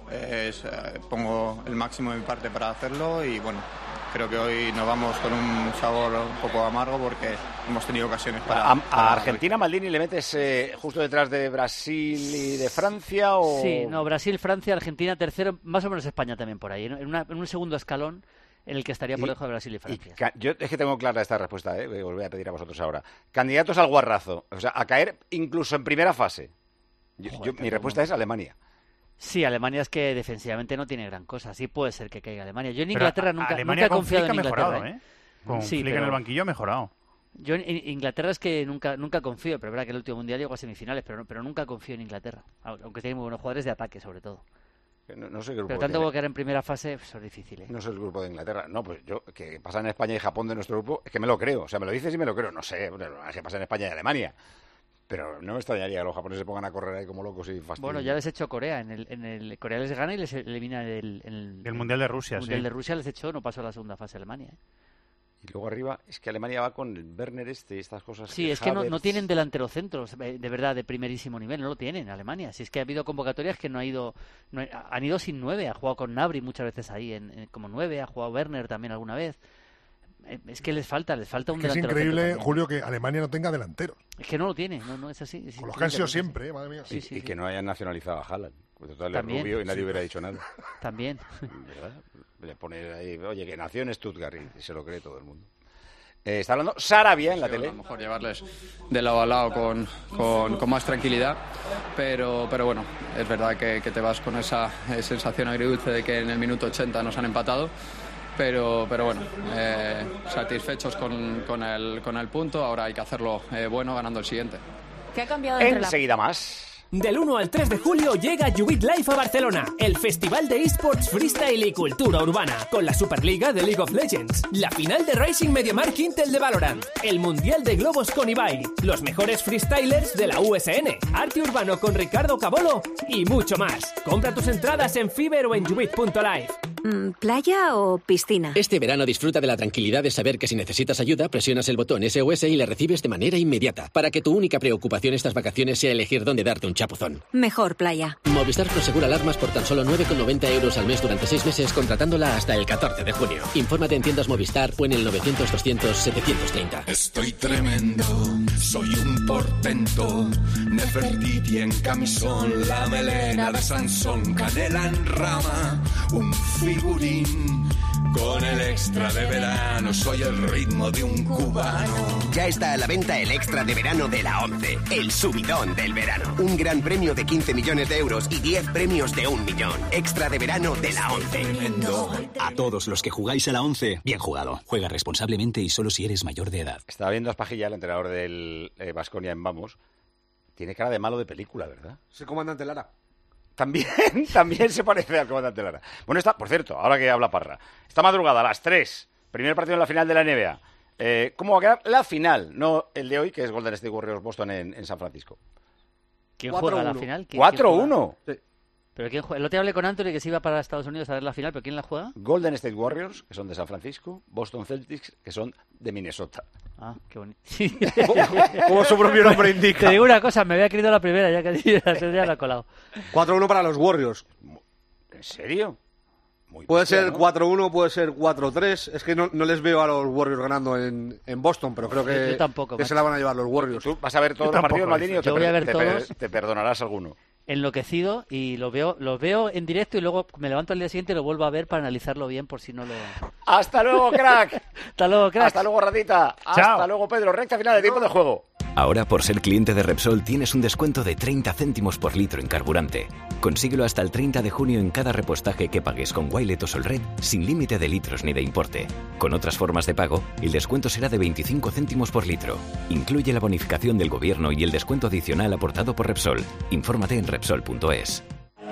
pongo el máximo de mi parte para hacerlo, y bueno, creo que hoy nos vamos con un sabor un poco amargo porque hemos tenido ocasiones para... ¿A Argentina, Maldini, le metes justo detrás de Brasil y de Francia? O... Sí, no, Brasil, Francia, Argentina, tercero, más o menos España también por ahí, en un segundo escalón en el que estaría por debajo de Brasil y Francia. Yo es que tengo clara esta respuesta, os voy a pedir a vosotros ahora. Candidatos al guarrazo, o sea, a caer incluso en primera fase. Mi respuesta es Alemania. Sí, Alemania es que defensivamente no tiene gran cosa. Sí puede ser que caiga Alemania. Yo en Inglaterra nunca he confiado en Inglaterra. Con Flick en el banquillo ha mejorado. Yo en Inglaterra es que nunca confío, pero es verdad que el último mundial llegó a semifinales, pero nunca confío en Inglaterra. Aunque tiene muy buenos jugadores de ataque, sobre todo. No sé qué grupo pero tanto como quedar en primera fase es difícil. No sé el grupo de Inglaterra. No, pues yo, que pasa en España y Japón de nuestro grupo, es que me lo creo. O sea, me lo dices y me lo creo. No sé, es que pasa en España y Alemania. Pero no me extrañaría que los japoneses se pongan a correr ahí como locos y fastidios. Bueno, ya les he hecho Corea. En el Corea les gana y les elimina el Mundial de Rusia. El Mundial de Rusia les echó, no pasó a la segunda fase Alemania. Y luego arriba, es que Alemania va con el Werner estas cosas. Sí, es que no tienen delantero centros, de verdad, de primerísimo nivel. No lo tienen Alemania. Si es que ha habido convocatorias que han ido sin 9. Ha jugado con Gnabry muchas veces ahí como 9. Ha jugado Werner también alguna vez. Es que les falta un delantero. Es increíble, Julio, que Alemania no tenga delanteros. Es que no lo tiene, no es así. Con los que han sido siempre, madre mía. Y que no hayan nacionalizado a Haaland. Total, es rubio y nadie hubiera dicho nada. También. Le pone ahí, oye, que nació en Stuttgart y se lo cree todo el mundo. Está hablando Sarabia en la tele. A lo mejor llevarles de lado a lado con más tranquilidad, pero bueno, es verdad que te vas con esa sensación agridulce de que en el minuto 80 nos han empatado, pero bueno, satisfechos con el punto. Ahora hay que hacerlo bueno ganando el siguiente. ¿Qué ha cambiado enseguida más? Del 1 al 3 de julio llega Yubit Life a Barcelona, el festival de eSports, freestyle y cultura urbana, con la Superliga de League of Legends, la final de Racing MediaMarkt Intel de Valorant, el Mundial de Globos con Ibai, los mejores freestylers de la USN, arte urbano con Ricardo Cabolo y mucho más. Compra tus entradas en Fiverr o en Yubit.life. ¿Playa o piscina? Este verano disfruta de la tranquilidad de saber que si necesitas ayuda, presionas el botón SOS y la recibes de manera inmediata, para que tu única preocupación estas vacaciones sea elegir dónde darte un chapuzón. Mejor playa. Movistar Prosegura alarmas por tan solo 9,90 € al mes durante 6 meses, contratándola hasta el 14 de junio. Infórmate en tiendas Movistar o en el 900-200-730. Estoy tremendo, soy un portento. Nefertiti en camisón, la melena de Sansón, canela en rama, un figurín. Con el extra de verano soy el ritmo de un cubano. Ya está a la venta el extra de verano de la 11, el subidón del verano. Un gran premio de 15 millones de euros y 10 premios de 1 millón. Extra de verano de la 11. A todos los que jugáis a la 11, bien jugado. Juega responsablemente y solo si eres mayor de edad. Estaba viendo a Espajilla, el entrenador del Baskonia en Vamos. Tiene cara de malo de película, ¿verdad? Es el comandante Lara. También se parece al comandante Lara. Bueno, por cierto, ahora que habla Parra, esta madrugada a las 3, primer partido en la final de la NBA. ¿Cómo va a quedar la final? No el de hoy, que es Golden State Warriors Boston en San Francisco. ¿Quién juega la final? 4-1. Sí. ¿Pero quién juega? El otro día hablé con Anthony que se iba para Estados Unidos a ver la final, ¿pero quién la juega? Golden State Warriors, que son de San Francisco, Boston Celtics, que son de Minnesota. Ah, qué bonito. Como su propio nombre indica. Te digo una cosa, me había querido la primera, ya que ya la he colado. 4-1 para los Warriors. ¿En serio? Puede ser 4-1, puede ser 4-3. Es que no les veo a los Warriors ganando en Boston, pero creo que, yo tampoco, que se la van a llevar los Warriors. ¿Tú vas a ver todos los partidos, Maldini, o yo voy a ver todos. Te perdonarás alguno? Enloquecido, y lo veo en directo y luego me levanto al día siguiente y lo vuelvo a ver para analizarlo bien por si no lo... ¡Hasta luego, crack! ¡Hasta luego, crack! ¡Hasta luego, ratita! Chao. ¡Hasta luego, Pedro! Recta final de tiempo de juego. Ahora, por ser cliente de Repsol, tienes un descuento de 30 céntimos por litro en carburante. Consíguelo hasta el 30 de junio en cada repostaje que pagues con Wilet o Solred, sin límite de litros ni de importe. Con otras formas de pago, el descuento será de 25 céntimos por litro. Incluye la bonificación del gobierno y el descuento adicional aportado por Repsol. Infórmate en Repsol.es.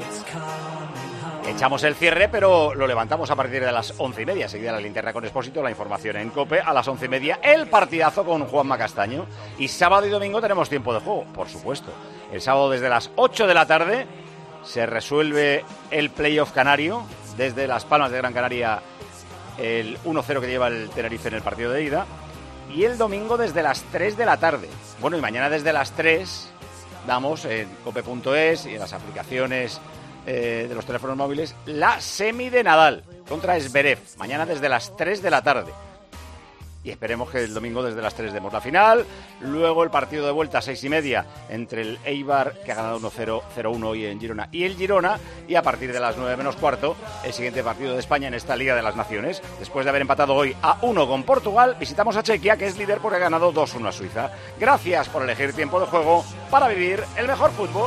Echamos el cierre, pero lo levantamos a partir de las 11:30. Seguida la linterna con Expósito, la información en COPE. A las 11:30, el partidazo con Juanma Castaño. Y sábado y domingo tenemos tiempo de juego, por supuesto. El sábado desde las 8 de la tarde se resuelve el playoff canario. Desde Las Palmas de Gran Canaria, el 1-0 que lleva el Tenerife en el partido de ida. Y el domingo desde las 3 de la tarde. Bueno, y mañana desde las 3 damos en cope.es y en las aplicaciones de los teléfonos móviles la semi de Nadal contra Zverev, mañana desde las 3 de la tarde, y esperemos que el domingo desde las 3 demos la final. Luego el partido de vuelta a 6:30 entre el Eibar, que ha ganado 1-0, 0-1 hoy en Girona, y el Girona, y a partir de las 9 menos cuarto el siguiente partido de España en esta Liga de las Naciones. Después de haber empatado hoy a 1 con Portugal, visitamos a Chequia, que es líder porque ha ganado 2-1 a Suiza. Gracias por elegir tiempo de juego para vivir el mejor fútbol.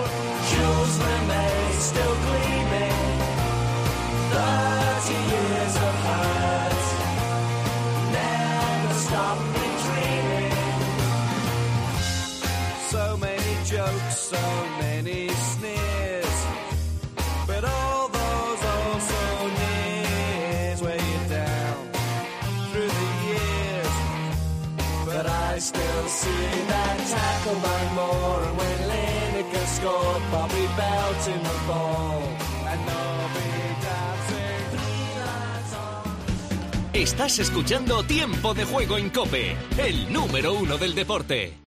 Still gleaming, 30 years of hurt, never stop me dreaming. So many jokes, so many sneers, but all those also nears weigh you down through the years. But I still see that tackle by Moore, and when Lineker scored, Bobby Belt in the ball, and nobody dancing. Estás escuchando Tiempo de Juego en COPE, el número 1 del deporte.